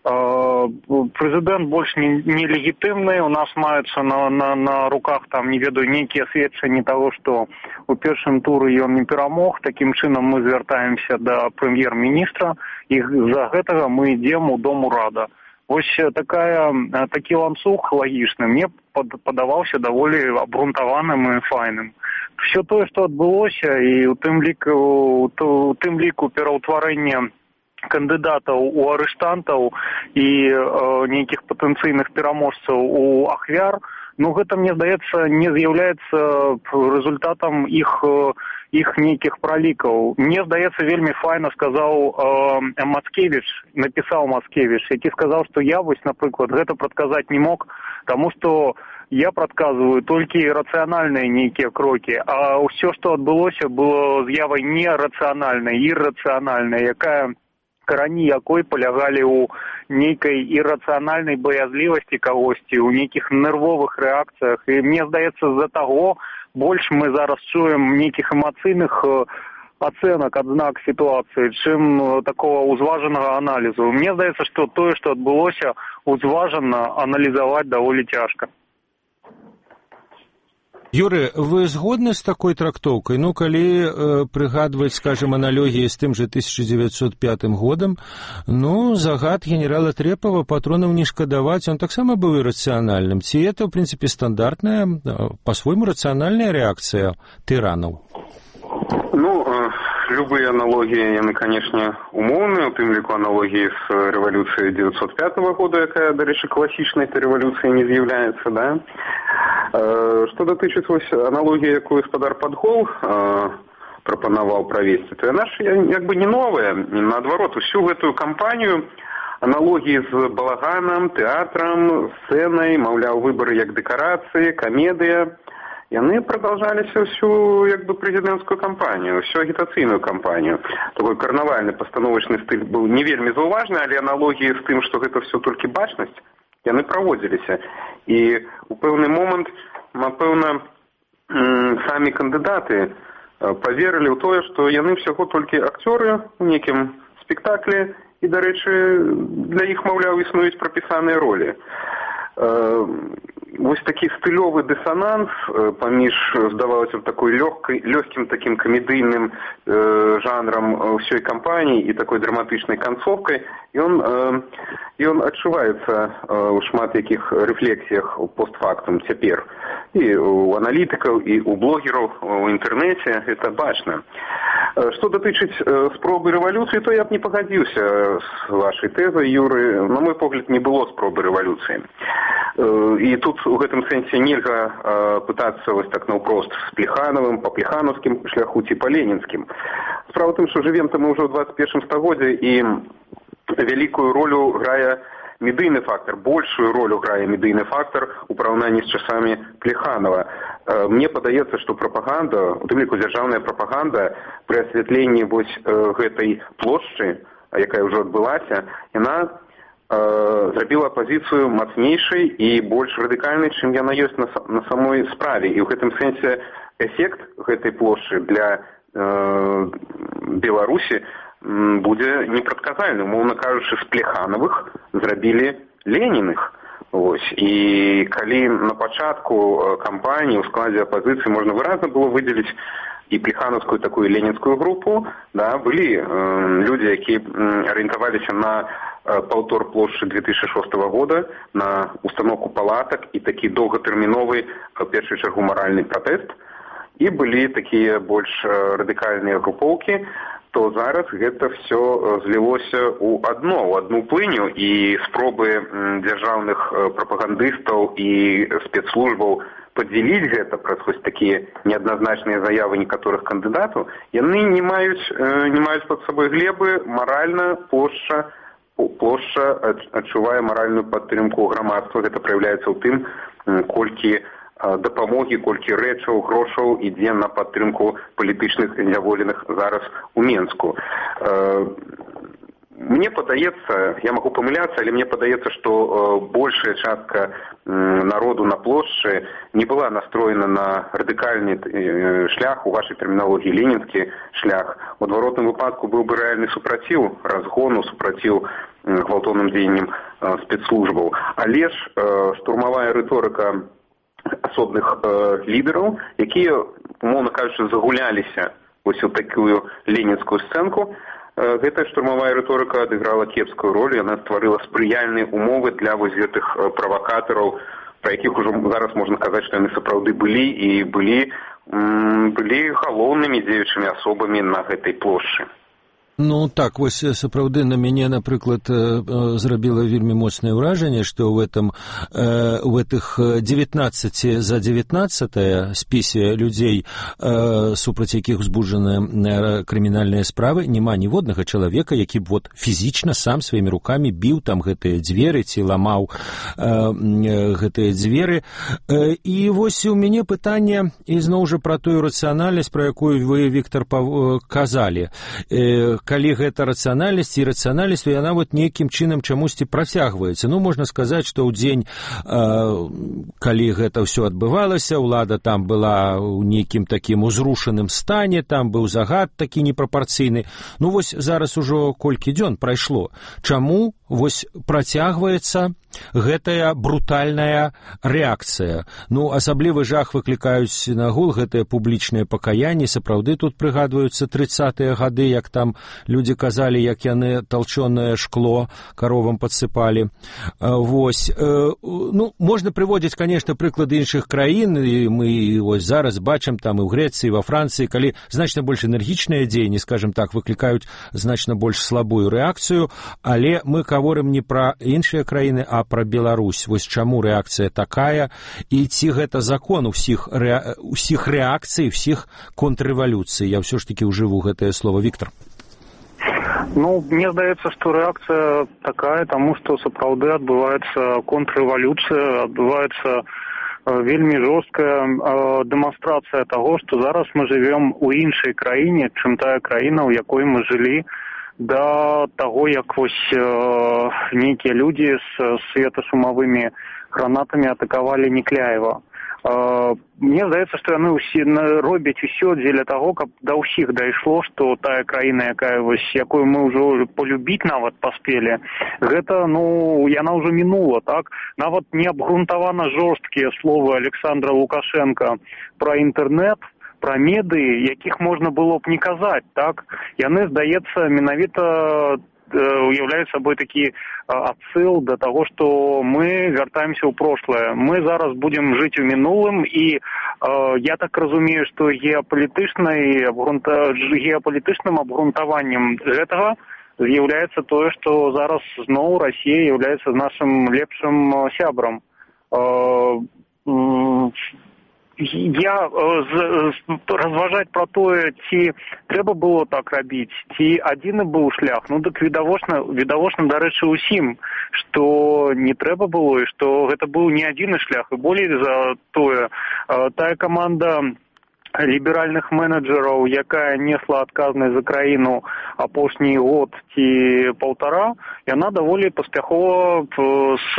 Прэзідэнт больш не, не легітымны, у нас маюцца на, на, на руках, там, не ведаю, нейкія сведчанні таго, што у першым туры ён не перамог. Такім чынам мы звяртаемся да прэм'ер-міністра, і за гэтага мы ідзем у дом урада. Вось такая, такі ланцуг лагічны мне падаваўся даволі абгрунтаваным і файным. Все тое, што адбылося, і у тым ліку, у тым ліку пераўтварэння кандыдатаў у арыштантаў і э, нейкіх патэнцыйных пераможцаў у ахвяр, ну гэта, мне здаецца, не з'яўляецца рэзультатам іх, іх нейкіх пралікаў. Мне здаецца, вельмі файна сказаў э, Мацкевіч, напісаў Мацкевіч, які сказаў, што я, вось, напрыклад, гэта прадказаць не мог, таму што я прадказваю толькі рацыянальныя нейкія крокі, а ўсё, што адбылося, было з'явай нерацыянальнай, іррацыянальнай, якая карані якой палягалі ў нейкай іррацыянальнай баязлівасці кагосьці, у нейкіх нервовых рэакцыях. І мне здаецца, з-за таго больш мы зараз чуем нейкіх эмацыйных ацэнак, адзнак сітуацыі, чым такого ўзважанага аналізу. Мне здаецца, што тое, што адбылося, узважана аналізаваць даволі цяжка. Юры, вы згодны з такой трактоўкай? Ну, калі э, прыгадваць, скажем, аналогіі з тым же тысяча девятьсот пятым годам, ну, загад генерала Трепова патронаў не шкадаваць, он таксама быў иррациональным. Ці это, в принципе, стандартная, по-свойму рациональная реакция тиранаў? Ну, э, любые аналогии, яны, конечно, умоўныя, у тым ліку аналогии с революцией девятьсот пятого года, якая, до речі, класічнай революцией не з'яўляецца, да? Што датычыць аналогіі, якую гаспадар Падгол э, прапанаваў правесці, то яна ж як бы не новая. Наадварот, усю гэтую кампанію аналогіі з балаганам, тэатрам, сцэнай, маўляў, выбары як дэкарацыі, камедыя, яны прадаўжаліся ўсю як бы прэзідэнцкую кампанію, ўсю агітацыйную кампанію. Такой карнавальны пастановачны стыль быў не вельмі заўважны, але аналогіі з тым, што гэта ўсё толькі бачнасць, яны праводзіліся. І у пэўны момант, напэўна, самі кандыдаты паверылі ў тое, што яны ўсяго толькі акцёры ў нейкім спектаклі, і, дарэчы, для іх, маўляў, існуюць прапісаныя ролі. Вось такі стылёвы дысананс паміж, здавалася б, такой лёгкай, лёгкім такім камедыйным э, жанрам ўсёй кампаніі і такой драматычнай канцовкай, ён, э, ён адчуваецца э, ў шмат якіх рэфлексіях постфактум цяпер. І у аналітыкаў, і у блогераў у інтэрнэце гэта бачна. Што датычыць э, спробы рэвалюцыі, то я б не пагадзіўся з вашай тэзай, Юры. На мой погляд, не было спробы рэвалюцыі. І тут у гэтым сэнсе нельга пытацца вось так наўпрост з Плеханавым, па плеханаўскім шляху ці па ленінскім. Справа ў тым, што жывем-то мы ўжо ў двадцать першым стагоддзі, і вялікую ролю грае медыйны фактор, большую ролю грае медыйны фактор у параўнанні з часамі Плеханава. Мне падаецца, што прапаганда, у тым ліку дзяржаўная прапаганда пры асвятленні вось гэтай плошчы, якая ўжо адбылася, яна зрабіла апазіцыю мацнейшай і больш радыкальнай, чым яна ёсць на, на самой справе. І ў гэтым сэнсе эфект гэтай плошчы для э, Беларусі будзе непрадказальны. Умоўна кажучы, з Плеханавых зрабілі Леніных. Ось. І калі на пачатку кампаніі ў складзе апазіцыі можна выразна было выдзеліць і плеханаўскую такую ленінскую групу, да, былі э, людзі, якія арыентаваліся на паўтор плошчы две тысячи шостого года, на установку палатак і такі доўгатэрміновы, в першую чаргу, маральны пратэст, і былі такія больш радыкальныя групоўкі, то зараз гэта все злілося ў адно, ў адну плыню, і спробы дзяржаўных прапагандыстаў і спецслужбаў падзяліць гэта праз хоць такія неадназначныя заявы некаторых кандыдатаў, яны не маюць, не маюць пад сабой глебы, маральна плошча плошча адчувае маральную падтрымку грамадства. Гэта праяўляецца ў тым, колькі дапамогі, колькі рэчаў, грошаў ідзе на падтрымку палітычных няволеных зараз у Менску. Мне падаецца, я магу памыляцца, але мне падаецца, што большая частка народу на плошчы не была настроена на радыкальны шлях, у вашай тэрміналогіі ленінскі шлях. У адваротным выпадку быў бы рэальны супраціў разгону, супраціў гвалтоўным дзеянням спецслужбаў. Але ж штурмавая рыторыка асобных лідараў, якія, умоўна кажучы, загуляліся вось у такую ленінскую сцэнку, гэтая штурмавая рыторыка адыграла кепскую роль, яна стварыла спрыяльныя умовы для вось гэтых правакатараў, пра якіх ужо зараз можна казаць, што яны сапраўды былі і былі, былі галоўнымі дзеючымі асобамі на гэтай плошчы. Ну так, вось сапраўды на мяне, напрыклад, зрабіла вельмі моцнае ўражанне, што ў этом у гэтых девятнадцати за девятнадцатое спісе людзей, супраць якіх узбуджаны крымінальныя справы, няма ніводнага чалавека, які б вот фізічна сам сваімі рукамі біў там гэтыя дзверы ці ламаў гэтыя дзверы. І вось у мяне пытанне ізноў жа пра тую рацыянальнасць, пра якую вы, Віктор, казалі. Калі гэта рацыянальнасць і рацыянальнасць, то яна вот нейкім чынам чамусьці працягваецца. Ну, можна сказаць, што ў дзень, э, калі гэта ўсё адбывалася, ўлада там была ў нейкім такім узрушаным стане, там быў загад такі непрапарцыйны. Ну, вось зараз ужо колькі дзён прайшло. Чаму вось працягваецца гэтая брутальная рэакцыя? Ну, асаблівы жах выклікаюць нагул гэтыя публічныя пакаянні. Сапраўды тут прыгадваюцца трыццатыя гады, як там людзі казалі, як яны талчонае шкло каровам падсыпалі. Вось. Ну, можна прыводзіць, конечно, прыклады іншых краін, і мы вось зараз бачым там і ў Грэцыі, і ва Францыі, калі значна больш энергічныя дзеянні, скажем так, выклікаюць значна больш слабую рэакцыю, але мы гаворым не пра іншыя краіны, а пра Беларусь. Вось чаму рэакцыя такая, і ці гэта закон усіх, ре... усіх рэакцый, усіх контррэвалюцый? Я ўсё ж такі ўжыву гэтае слово. Віктор. Ну, мне здаецца, што рэакцыя такая, таму што сапраўды адбываецца контррэвалюцыя, адбываецца вельмі жорсткая дэманстрацыя таго, што зараз мы жывем у іншай краіне, чым тая краіна, у якой мы жылі да таго, як вось нейкія людзі з светашумавымі гранатамі атакавалі Некляева. Мне здаецца, што яны ўсе робяць усё дзеля таго, каб да ўсіх дайшло, што тая краіна, якая вось, якую мы ўжо полюбіць нават паспелі, гэта, ну, яна ўжо мінула, так? Нават неабгрунтавана жорсткія словы Александра Лукашенка пра інтэрнэт, пра медыі, якіх можна было б не казаць, так? Яны, здаецца, менавіта уяўляюць сабой такі адсыл да таго, што мы вяртаемся ў прошлое. Мы зараз будзем жыць у мінулым, і э, я так разумею, што геапалітычнай абгрунта... геапалітычным абгрунтаваннем гэтага з'яўляецца тое, што зараз зноў Расія з'яўляецца нашым лепшым сябрам. Э, э, Я э, разважаць пра тое, ці трэба было так рабіць, ці адзіны быў шлях. Ну, дык відавочна, відавочна, дарэчы, усім, што не трэба было, і што гэта быў не адзіны шлях. І болей за тое, э, тая каманда ліберальных менеджераў, якая несла адказнасць за краіну апошні год ці паўтара, яна даволі паспяхова з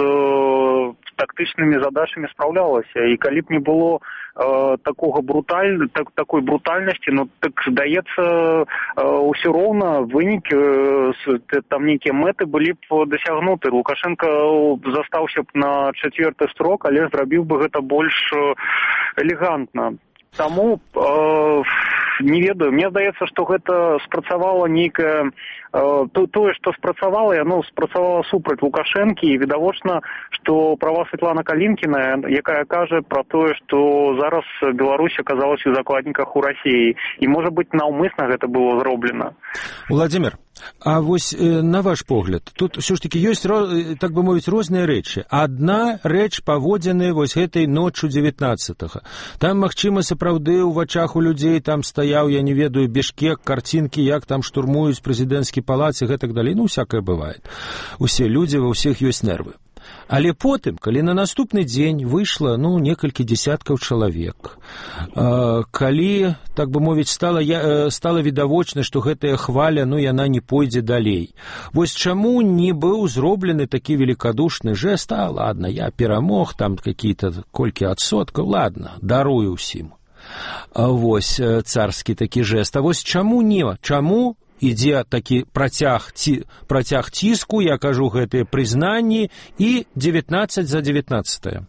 тактычнымі задачамі спраўлялася. І калі б не было э, такога бруталь... так, такой брутальнасці, ну так здаецца, э, ўсё роўна вынікі, э, там нейкія мэты былі б дасягнуты. Лукашенко застаўся б на чацвёрты строк, але зрабіў бы гэта больш элегантна. Таму э, не ведаю, мне здаецца, што гэта спрацавала нейкая э, то, тое, што спрацавала, яно спрацавала супраць Лукашэнкі, і відавочна, што права Святлана Калінкіна, якая кажа пра тое, што зараз Беларусь аказалась у закладніках у Расіі, і можа быць наўмысна гэта было зроблена. Владимир, а вось э, на ваш погляд, тут все ж таки ёсць, так бы мовіць, розныя рэчы. Адна рэч паводзіны вось гэтай ноччу дзевятнаццатага. Там, магчыма, сапраўды ў вачах у людзей там стаяў, я не ведаю, Бішкек, карцінкі, як там штурмуюць прэзідэнцкі палац і гэтак далей. Ну, всякае бывает. Усе людзі, ва ўсіх ёсць нервы. Але потым, калі на наступны дзень выйшла, ну, некалькі дзесяткаў чалавек, э, калі, так бы мовіць, стала, я, э, стала відавочна, што гэтая хваля, ну, яна не пойдзе далей. Вось чаму не быў зроблены такі великодушны жест, а, ладно, я перамог, там какие-то колькі адсоткаў, ладно, дарую ўсім. Вось царскі такі жест. А вось чаму не? Чаму ідзе такі працяг, ці, працяг ціску, я кажу, гэтыя прызнанні, і дзевятнаццаць за дзевятнаццатае?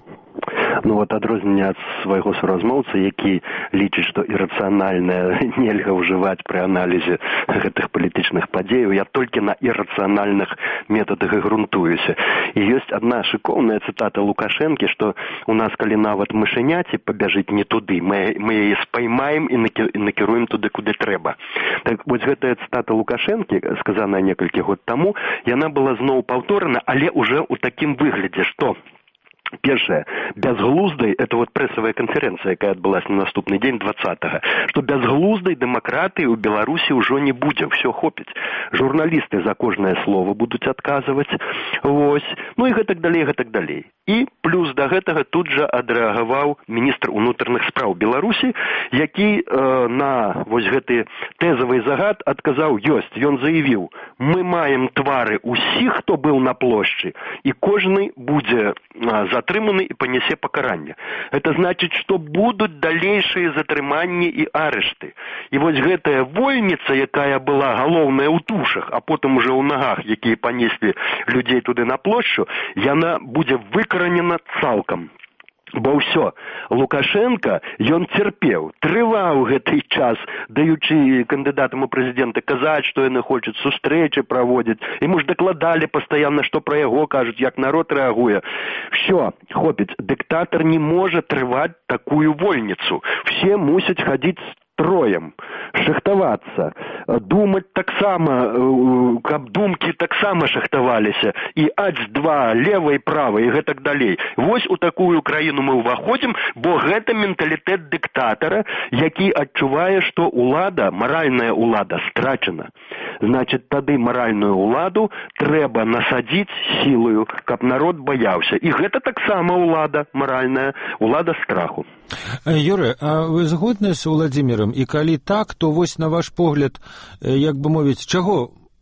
Ну вот адрозненне ад свайго суразмоўца, які лічыць, што ірацыянальнае нельга ўжываць пры аналізе гэтых палітычных падзеяў, я толькі на ірацыянальных метадах і грунтуюся. І ёсць адна шыкоўная цытата Лукашэнкі, што у нас, калі нават мышаняці пабяжыць не туды, мы, мы яе спаймаем і накіруем туды, куды трэба. Так вось гэтая цытата Лукашэнкі, сказаная некалькі год таму, яна была зноў паўторана, але ўжо ў такім выглядзе, што першае, бязглуздай, это вот прэсавая канферэнцыя, якая адбылася на наступны дзень двадцатага, што бязглуздай дэмакратыі ў Беларусі ўжо не будзе, ўсё хопіць. Журналісты за кожнае слово будуць адказваць, вось, ну і гэтак далей, гэтак далей. І плюс да гэтага тут жа адрэагаваў міністр унутраных спраў Беларусі, які э, на вось гэты тэзавы загад адказаў, ёсць, ён заявіў, мы маем твары ўсіх, хто быў на плошчы, і кожны будзе э, затрыманы і панясе пакаранне. Это значыць, што будуць далейшыя затрыманні і арышты. І вось гэтая вольніца, якая была галоўная ў тушах, а потым уже ў нагах, якія панеслі людзей туды на плошчу, яна будзе выкаранена цалкам. Бо ўсё, Лукашенко, ён церпеў, трываў гэты час, даючы кандыдатам у прэзідэнты казаць, што яны хочуць сустрэчы праводзіць. Ему ж дакладалі пастаянна, што пра яго кажуць, як народ рэагуе. Всё, хопіць, дыктатар не можа трываць такую вольніцу. Все мусяць хадзіць строем, шахтавацца, думаць таксама, каб думкі таксама шахтаваліся, і ач-два, лева і права, і гэтак далей. Вось у такую краіну мы ўваходзім, бо гэта менталітэт дыктатара, які адчувае, што ўлада, маральная ўлада страчана. Значыць, тады маральную ўладу трэба насадзіць сілаю, каб народ баяўся. І гэта таксама ўлада маральная, ўлада страху. Юры, а вы згодны з Владимиром? І калі так, то вось на ваш погляд, як бы мовіць, чаго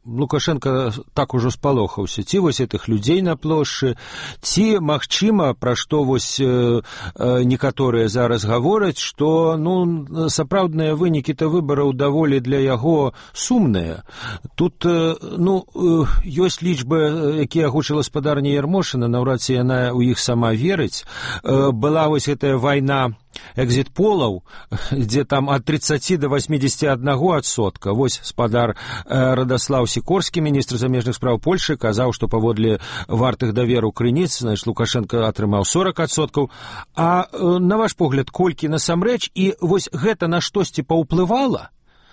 Лукашенко так ужо спалохаўся, ці вось гэтых людзей на плошчы, ці, магчыма, пра што вось э, некаторыя зараз гавораць, што ну, сапраўдныя вынікі-то выбараў даволі для яго сумныя. Тут э, ну, э, ёсць лічбы, якія агучыла спадарня Ярмошына, наўрад ці яна ў іх сама верыць. Э, была вось гэтая вайна экзит-полаў, дзе там ад тридцати до восьмидесяти одного адсотка. Вось спадар э, Радаслаў Сікорскі, міністр замежных спраў Польшы, казаў, што паводле вартых даверу крыніц, значит, Лукашенко атрымаў сорок адсоткаў. А э, на ваш погляд, колькі насамрэч, і вось гэта на штосьці паўплывала?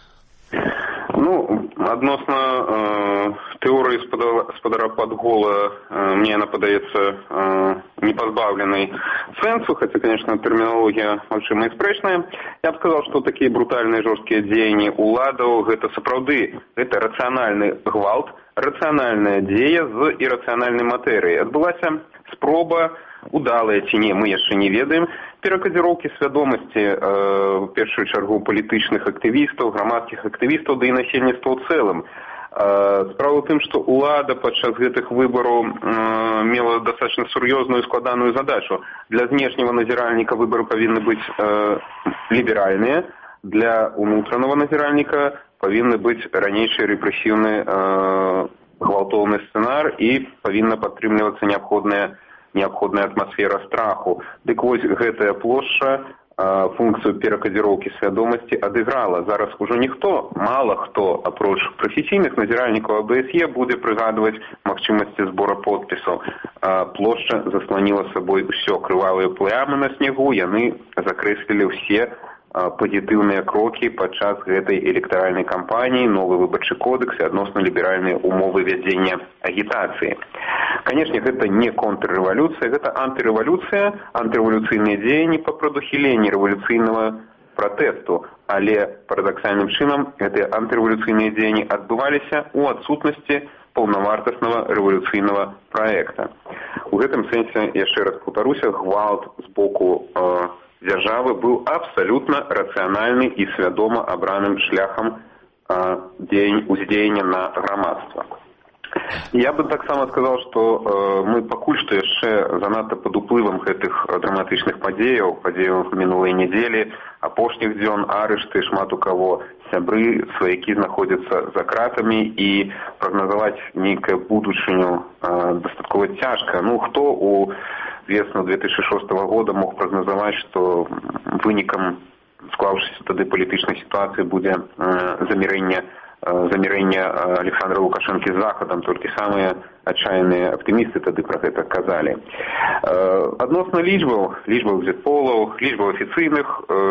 Ну, адносна э, тэорыі спадара Падгола, э, мне яна падаецца э, не пазбаўленай сэнсу, хотя, конечно, терминология очень спрэчная. Я бы сказал, что такие брутальные жесткие дзеянні уладаў гэта сапраўды, это рацыянальны гвалт, рацыянальная дзея з ірацыянальнай матэрыяй. Адбылася спроба, удалая ці не, мы яшчэ не ведаем, перакадзіроўкі свядомасці э, в першую чаргу палітычных актывістаў, грамадскіх актывістаў, да і насельніцтва ў цэлым. Э, справа ў тым, што ўлада падчас гэтых выбараў э, мела дастаточна сур'ёзную і складаную задачу. Для знешняга назіральніка выбары павінны быць э, ліберальныя, для унутранага назіральніка павінны быць ранейшы рэпрэсіўны э, гвалтоўны сцэнар і павінна падтрымлівацца неабходная неабходная атмасфера страху. Дык вось гэтая плошча э, функцыю перакадзіроўкі свядомасці адыграла. Зараз ужо ніхто, мала хто, апроч прафесійных назіральнікаў АБСЕ, будзе прыгадваць магчымасці збора подпісаў. Э, плошча засланіла сабой усё, крывавыя плямы на снегу, яны закрэслілі ўсе пазітыўныя крокі падчас гэтай электаральнай кампаніі, новы выбарчы кодекс і адносна ліберальныя умовы вядзення агітацыі. Канешне, гэта не контррэвалюцыя, гэта антырэвалюцыя, антырэвалюцыйныя дзеянні па прадухіленні рэвалюцыйнага пратэсту, але парадаксальным чынам гэтыя антырэвалюцыйныя дзеянні адбываліся ў адсутнасці паўнавартаснага рэвалюцыйнага праекта. У гэтым сэнсе, яшчэ раз паўтаруся, гвалт з боку э, дзяржавы быў абсалютна рацыянальны і свядома абраным шляхам э, дзеянь, уздзеяння на грамадства. Я бы таксама сказал, што э, мы пакуль што яшчэ занадта пад уплывам гэтых драматычных падзеяў, падзеяў мінулай нядзелі, апошніх дзён, арышты, шмат у каго сябры, сваякі знаходзяцца за кратамі, і прагназаваць нейкую будучыню э, дастаткова цяжка. Ну, хто у весну две тысячи шостого года мог прагназаваць, што вынікам склаўшыся тады палітычнай сітуацыі будзе э, замірэнне замірэння Александра Лукашэнкі з Захадам, толькі самыя адчайныя аптымісты тады пра гэта казалі. Адносна лічбаў, лічбаў экзит-полаў, лічбаў афіцыйных,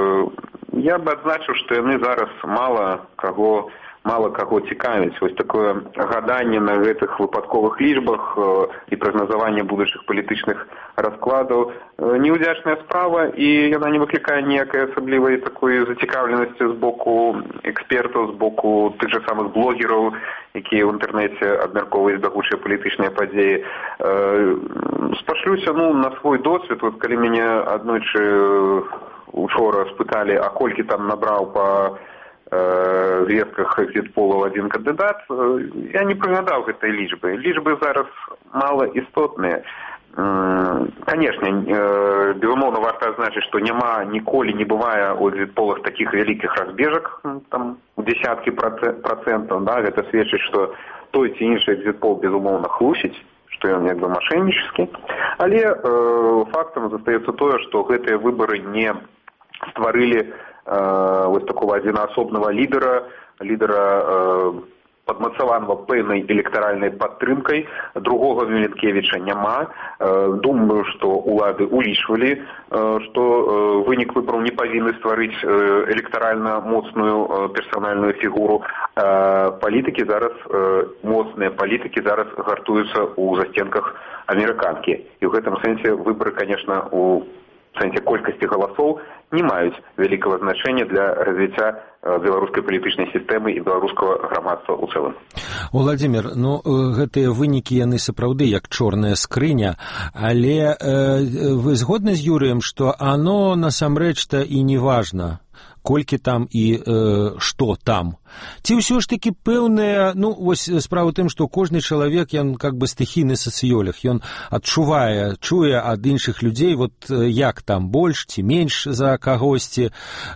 я бы адзначыў, што яны зараз мала каго мала каго цікавіць. Вось такое гаданне на гэтых выпадковых лічбах і прагназаванне будучых палітычных раскладаў неудзячная справа, і яна не выклікае ніякай асаблівай такой зацікаўленасці з боку экспертаў, з боку тых жа самых блогераў, якія ў інтэрнэце абмяркоўваюць бягучыя палітычныя падзеі. Спашлюся ну, на свой досвед. Вот, калі мяне аднойчы учора спыталі, а колькі там набраў па в ветках экзит-полаў один кандидат, я не прыгадаў гэтай лічбы. Лічбы зараз мала істотныя. Конечно, безумоўна, варта адзначыць, што няма, ніколі не бывае ў экзит-полах такіх вялікіх разбежак, там, у десяткі процентаў, да, гэта сведчыць, што той ці іншы экзит-пол, безумоўна, хлусіць, што ён як бы мошеннічаскі. Але э, фактам застаецца тое, што гэтыя выбары не стварылі вось такого адзінаасобнага лідера, лідера э, падмацаванага пэўнай электаральнай падтрымкай. Другога Міленкевіча няма. Э, думаю, што улады улічвалі, э, што э, вынік выбараў не павінны стварыць э, электаральна моцную э, персанальную фігуру. Э, палітыкі зараз, э, моцныя палітыкі зараз гартуюцца ў застенках амерыканкі. І ў гэтым сэнсе выбары, конечно, у в сэнсе колькасці галасоў не маюць вялікага значэння для развіцця беларускай палітычнай сістэмы і беларускага грамадства ў цэлым. Уладзімір, ну гэтыя вынікі яны сапраўды як чорная скрыня, але э, вы згодны з Юрыем, што ано насамрэч-то і не важна. колькі там і э, што там. Ці ўсё ж такі пэўная, ну, вось справа ў тым, што кожны чалавек, ён как бы стыхійны сацыёлог, ён адчувае, чуе ад іншых людзей, вот як там больш ці менш за кагосьці.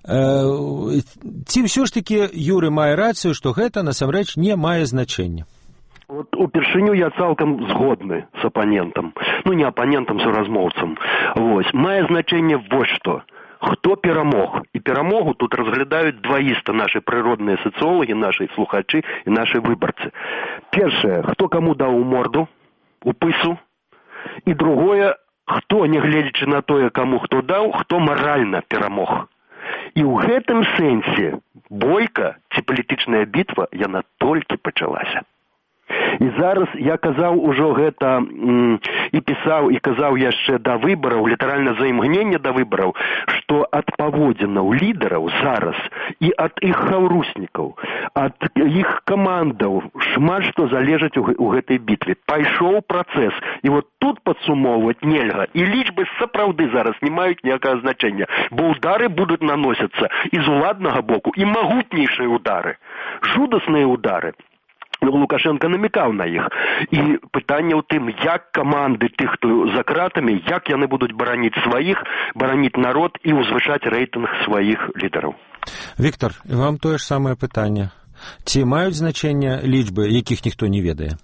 Э, ці ўсё ж такі Юры мае рацыю, што гэта насамрэч не мае значэння? Вот упершыню я цалкам згодны з апанентам. Ну, не апанентам, суразмоўцам. Вось. Мае значэнне вось што. Хто перамог? І перамогу тут разглядаюць дваіста нашы прыродныя сацыолагі, нашы слухачы і нашы выбарцы. Першае, хто каму даў у морду, у пысу. І другое, хто, не гледзячы на тое, каму хто даў, хто маральна перамог. І ў гэтым сэнсе бойка ці палітычная бітва, яна толькі пачалася. І зараз я казаў ужо гэта м, і пісаў, і казаў яшчэ да выбараў, літаральна за імгнення да выбараў, што ад паводзінаў лідараў зараз і ад іх хаўруснікаў, ад іх камандаў шмат што залежыць у, у гэтай бітве. Пайшоў працэс. І вот тут падсумоўваць нельга. І лічбы сапраўды зараз не маюць ніякага значэння, бо ўдары будуць наносяцца і з уладнага боку, і магутнейшыя ўдары, жудасныя ўдары. Лукашенко намекаў на іх. І пытанне ў тым, як каманды тых, хто за кратамі, як яны будуць бараніць сваіх, бараніць народ і ўзвышаць рэйтынг сваіх лідараў. Віктор, вам тое ж самае пытанне. Ці маюць значэнне лічбы, якіх ніхто не ведае?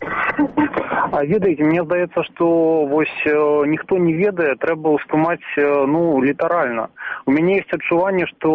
А ведаеце, мне здаецца, што вось э, ніхто не ведае, трэба ўспрымаць э, ну, літаральна. У мяне ёсць адчуванне, што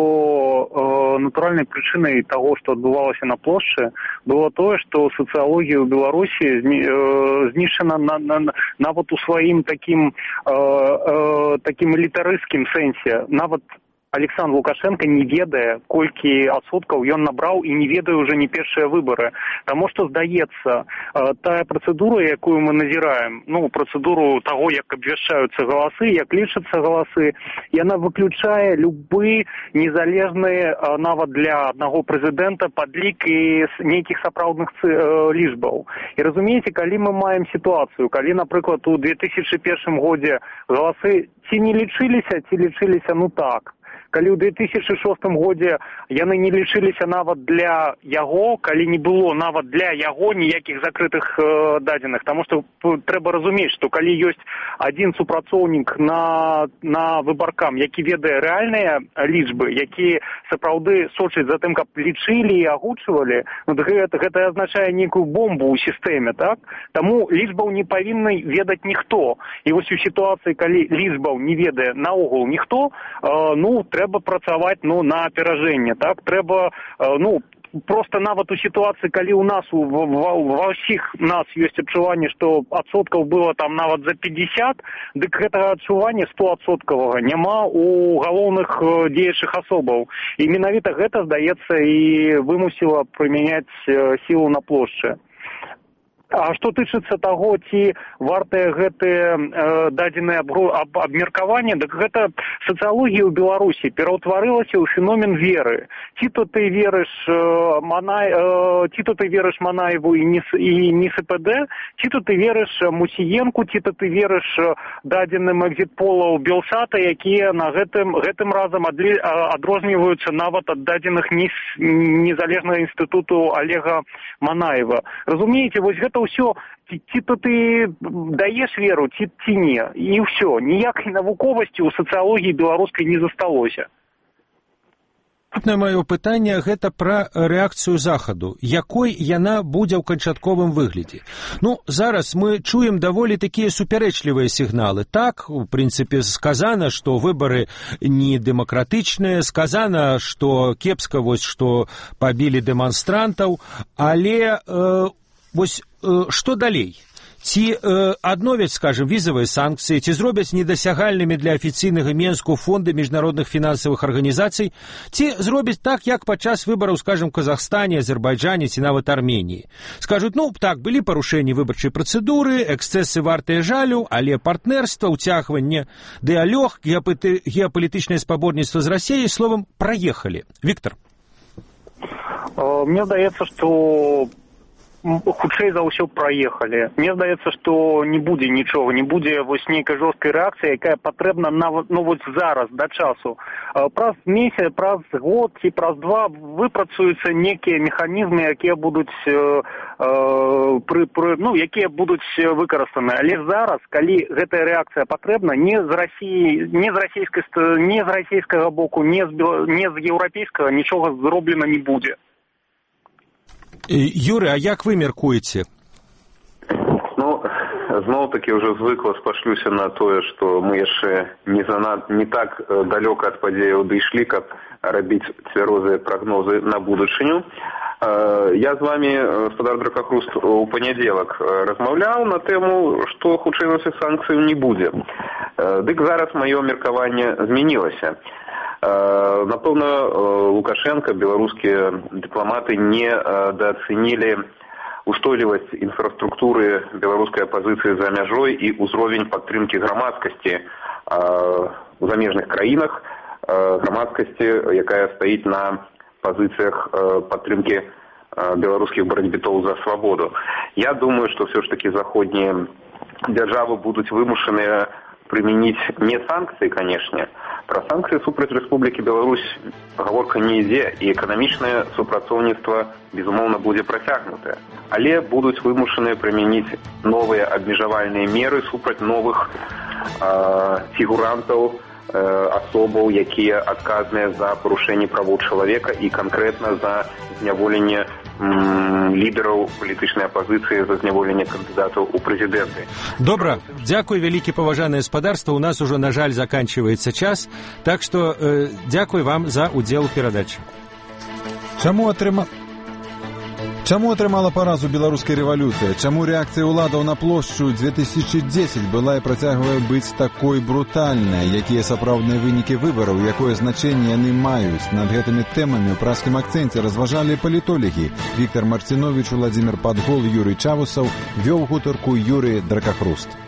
э, натуральнай прычынай таго, што адбывалася на плошчы, было тое, што сацыялогія ў Беларусі зні, э, знішчана на, на, нават у сваім такім, э, э, такім элітарысцкім сэнсе. Нават Александр Лукашенко не ведае, колькі адсоткаў ён набраў і не ведае ўжо не першыя выбары. Таму што, здаецца, тая працэдура, якую мы назіраем, ну, працэдуру таго, як абвяшчаюцца галасы, як лічацца галасы, яна выключае любы незалежны нават для аднаго прэзідэнта падлік і нейкіх сапраўдных лічбаў. І разумееце, калі мы маем сітуацыю, калі, напрыклад, у две тысячы першым годзе галасы ці не лічыліся, ці лічыліся, ну так, калі ў две тысячы шостым годзе яны не лічыліся нават для яго, калі не было нават для яго ніякіх закрытых э, дадзеных. Таму што трэба разумець, што калі ёсць адзін супрацоўнік на, на выбаркам, які ведае рэальныя лічбы, які сапраўды сочыць за тым, каб лічылі і агучвалі, ну, гэта, гэта азначае нейкую бомбу ў сістэме, так? Таму лічбаў не павінны ведаць ніхто. І вось у сітуацыі, калі лічбаў не ведае наогул ніхто, э, ну, трэба трэба працаваць, ну, на аперажэнне, так? Трэба, ну, просто нават у сітуацыі, калі ў нас, у, ва, ва ўсіх нас ёсць адчуванне, што адсоткаў было там нават за пятьдесят, дык гэтага адчування стоадсоткавага няма у галоўных дзеячых асобаў. І менавіта гэта, здаецца, і вымусіла прымяняць сілу на плошчы. А што тычыцца таго, ці вартыя гэтыя э, дадзеныя аб, аб, абмеркаванні, дык гэта сацыялогія ў Беларусі пераўтварылася ў феномен веры. Ці то ты верыш э, Манай, э, ці то ты верыш Манаеву і НИСПД, ці то ты верыш Мусіенку, ці то ты верыш дадзеным экзітполаў Белсата, якія на гэтым, гэтым разам адлі, адрозніваюцца нават ад дадзеных НИС, незалежнага інстытуту Олега Манаева. Разумееце, вось гэта ўсё, ці, ці то ты даеш веру, ці, ці не. І ўсё. Ніякай навуковасці ў сацыялогіі беларускай не засталося. Наступнае маё пытанне гэта пра рэакцыю захаду. Якой яна будзе ў канчатковым выглядзе? Ну, зараз мы чуем даволі такія супярэчлівыя сігналы. Так, у прынцыпе, сказана, што выбары не дэмакратычныя, сказана, што кепска, вось, што пабілі дэманстрантаў, але э, вось э, што далей? Ці э, адновяць, скажем, візавыя санкцыі, ці зробяць недасягальнымі для афіцыйнага Менску фонды міжнародных фінансавых арганізацый, ці зробяць так, як падчас выбараў, скажем, в Казахстане, Азербайджане ці нават Арменіі. Скажуць, ну, так, былі парушэнні выбарчай працэдуры, эксцэсы вартыя жалю, але партнерства, уцягванне, дыалог, геапалітычнае спаборніцтва з Расіяй, словам, праехалі. Віктор. Мне здаецца, што хутчэй за ўсё праехалі. Мне здаецца, што не будзе нічога, не будзе вось нейкай жорсткай рэакцыі, якая патрэбна нават ну вось зараз да часу. Праз месяц, праз год ці праз два выпрацуюцца некія механізмы, якія будуць э, э, пры, пры, ну, якія будуць выкарыстаны. Але зараз, калі гэтая рэакцыя патрэбна, не з Расіі, не з расійскай, не з расійскага боку, не з не з еўрапейскага нічога зроблена не будзе. Юры, а як вы мяркуеце? Ну, зноў-такі ўжо звыкла спашлюся на тое, што мы яшчэ не, занад... не так далёка ад падзеяў дайшлі, каб рабіць цвярозыя прагнозы на будучыню. Я з вами, гаспадар Дракахруст, у панядзелак размаўляў на тэму, што хутчэй нас санкцыяў не будзе. Дык зараз маё меркаванне змянілася. Напэўна, Лукашенко, беларускія дыпламаты не дацэнілі устойлівасць інфраструктуры беларускай апазіцыі за мяжой і ўзровень падтрымкі грамадскасці у замежных краінах, грамадскасці, якая стаіць на пазіцыях падтрымкі беларускіх барацьбітоў за свабоду. Я думаю, што ўсё ж такі заходнія дзяржавы будуць вымушаныя прымяніць не санкцыі, канешне. Пра санкцыі супраць Рэспублікі Беларусь гаворка не ідзе, і эканамічнае супрацоўніцтва, безумоўна, будзе працягнутае. Але будуць вымушаныя прымяніць новыя абмежавальныя меры супраць новых э, фігурантаў, э, асобаў, якія адказныя за парушэнне правоў чалавека і канкрэтна за зняволенне лідараў палітычнай апазіцыі, за зняволенне кандыдатаў у прэзідэнты. Добра, дзякуй, вялікі паважанае гаспадарства. У нас ужо, на жаль, заканчиваецца час, так што э, дзякуй вам за удзел у перадачы. Чаму атрыма... Чаму атрымала паразу беларуская рэвалюцыя? Чаму рэакцыя ўладаў на плошчу две тысячы дзесяць была і працягвае быць такой брутальнай? Якія сапраўдныя вынікі выбараў, якое значэнне яны маюць? Над гэтымі тэмамі ў праскім акцэнце разважалі палітолагі. Віктор Марціновіч, Владзімир Падгол, Юрый Чавусаў, вёў гутарку Юрый Дракахруст.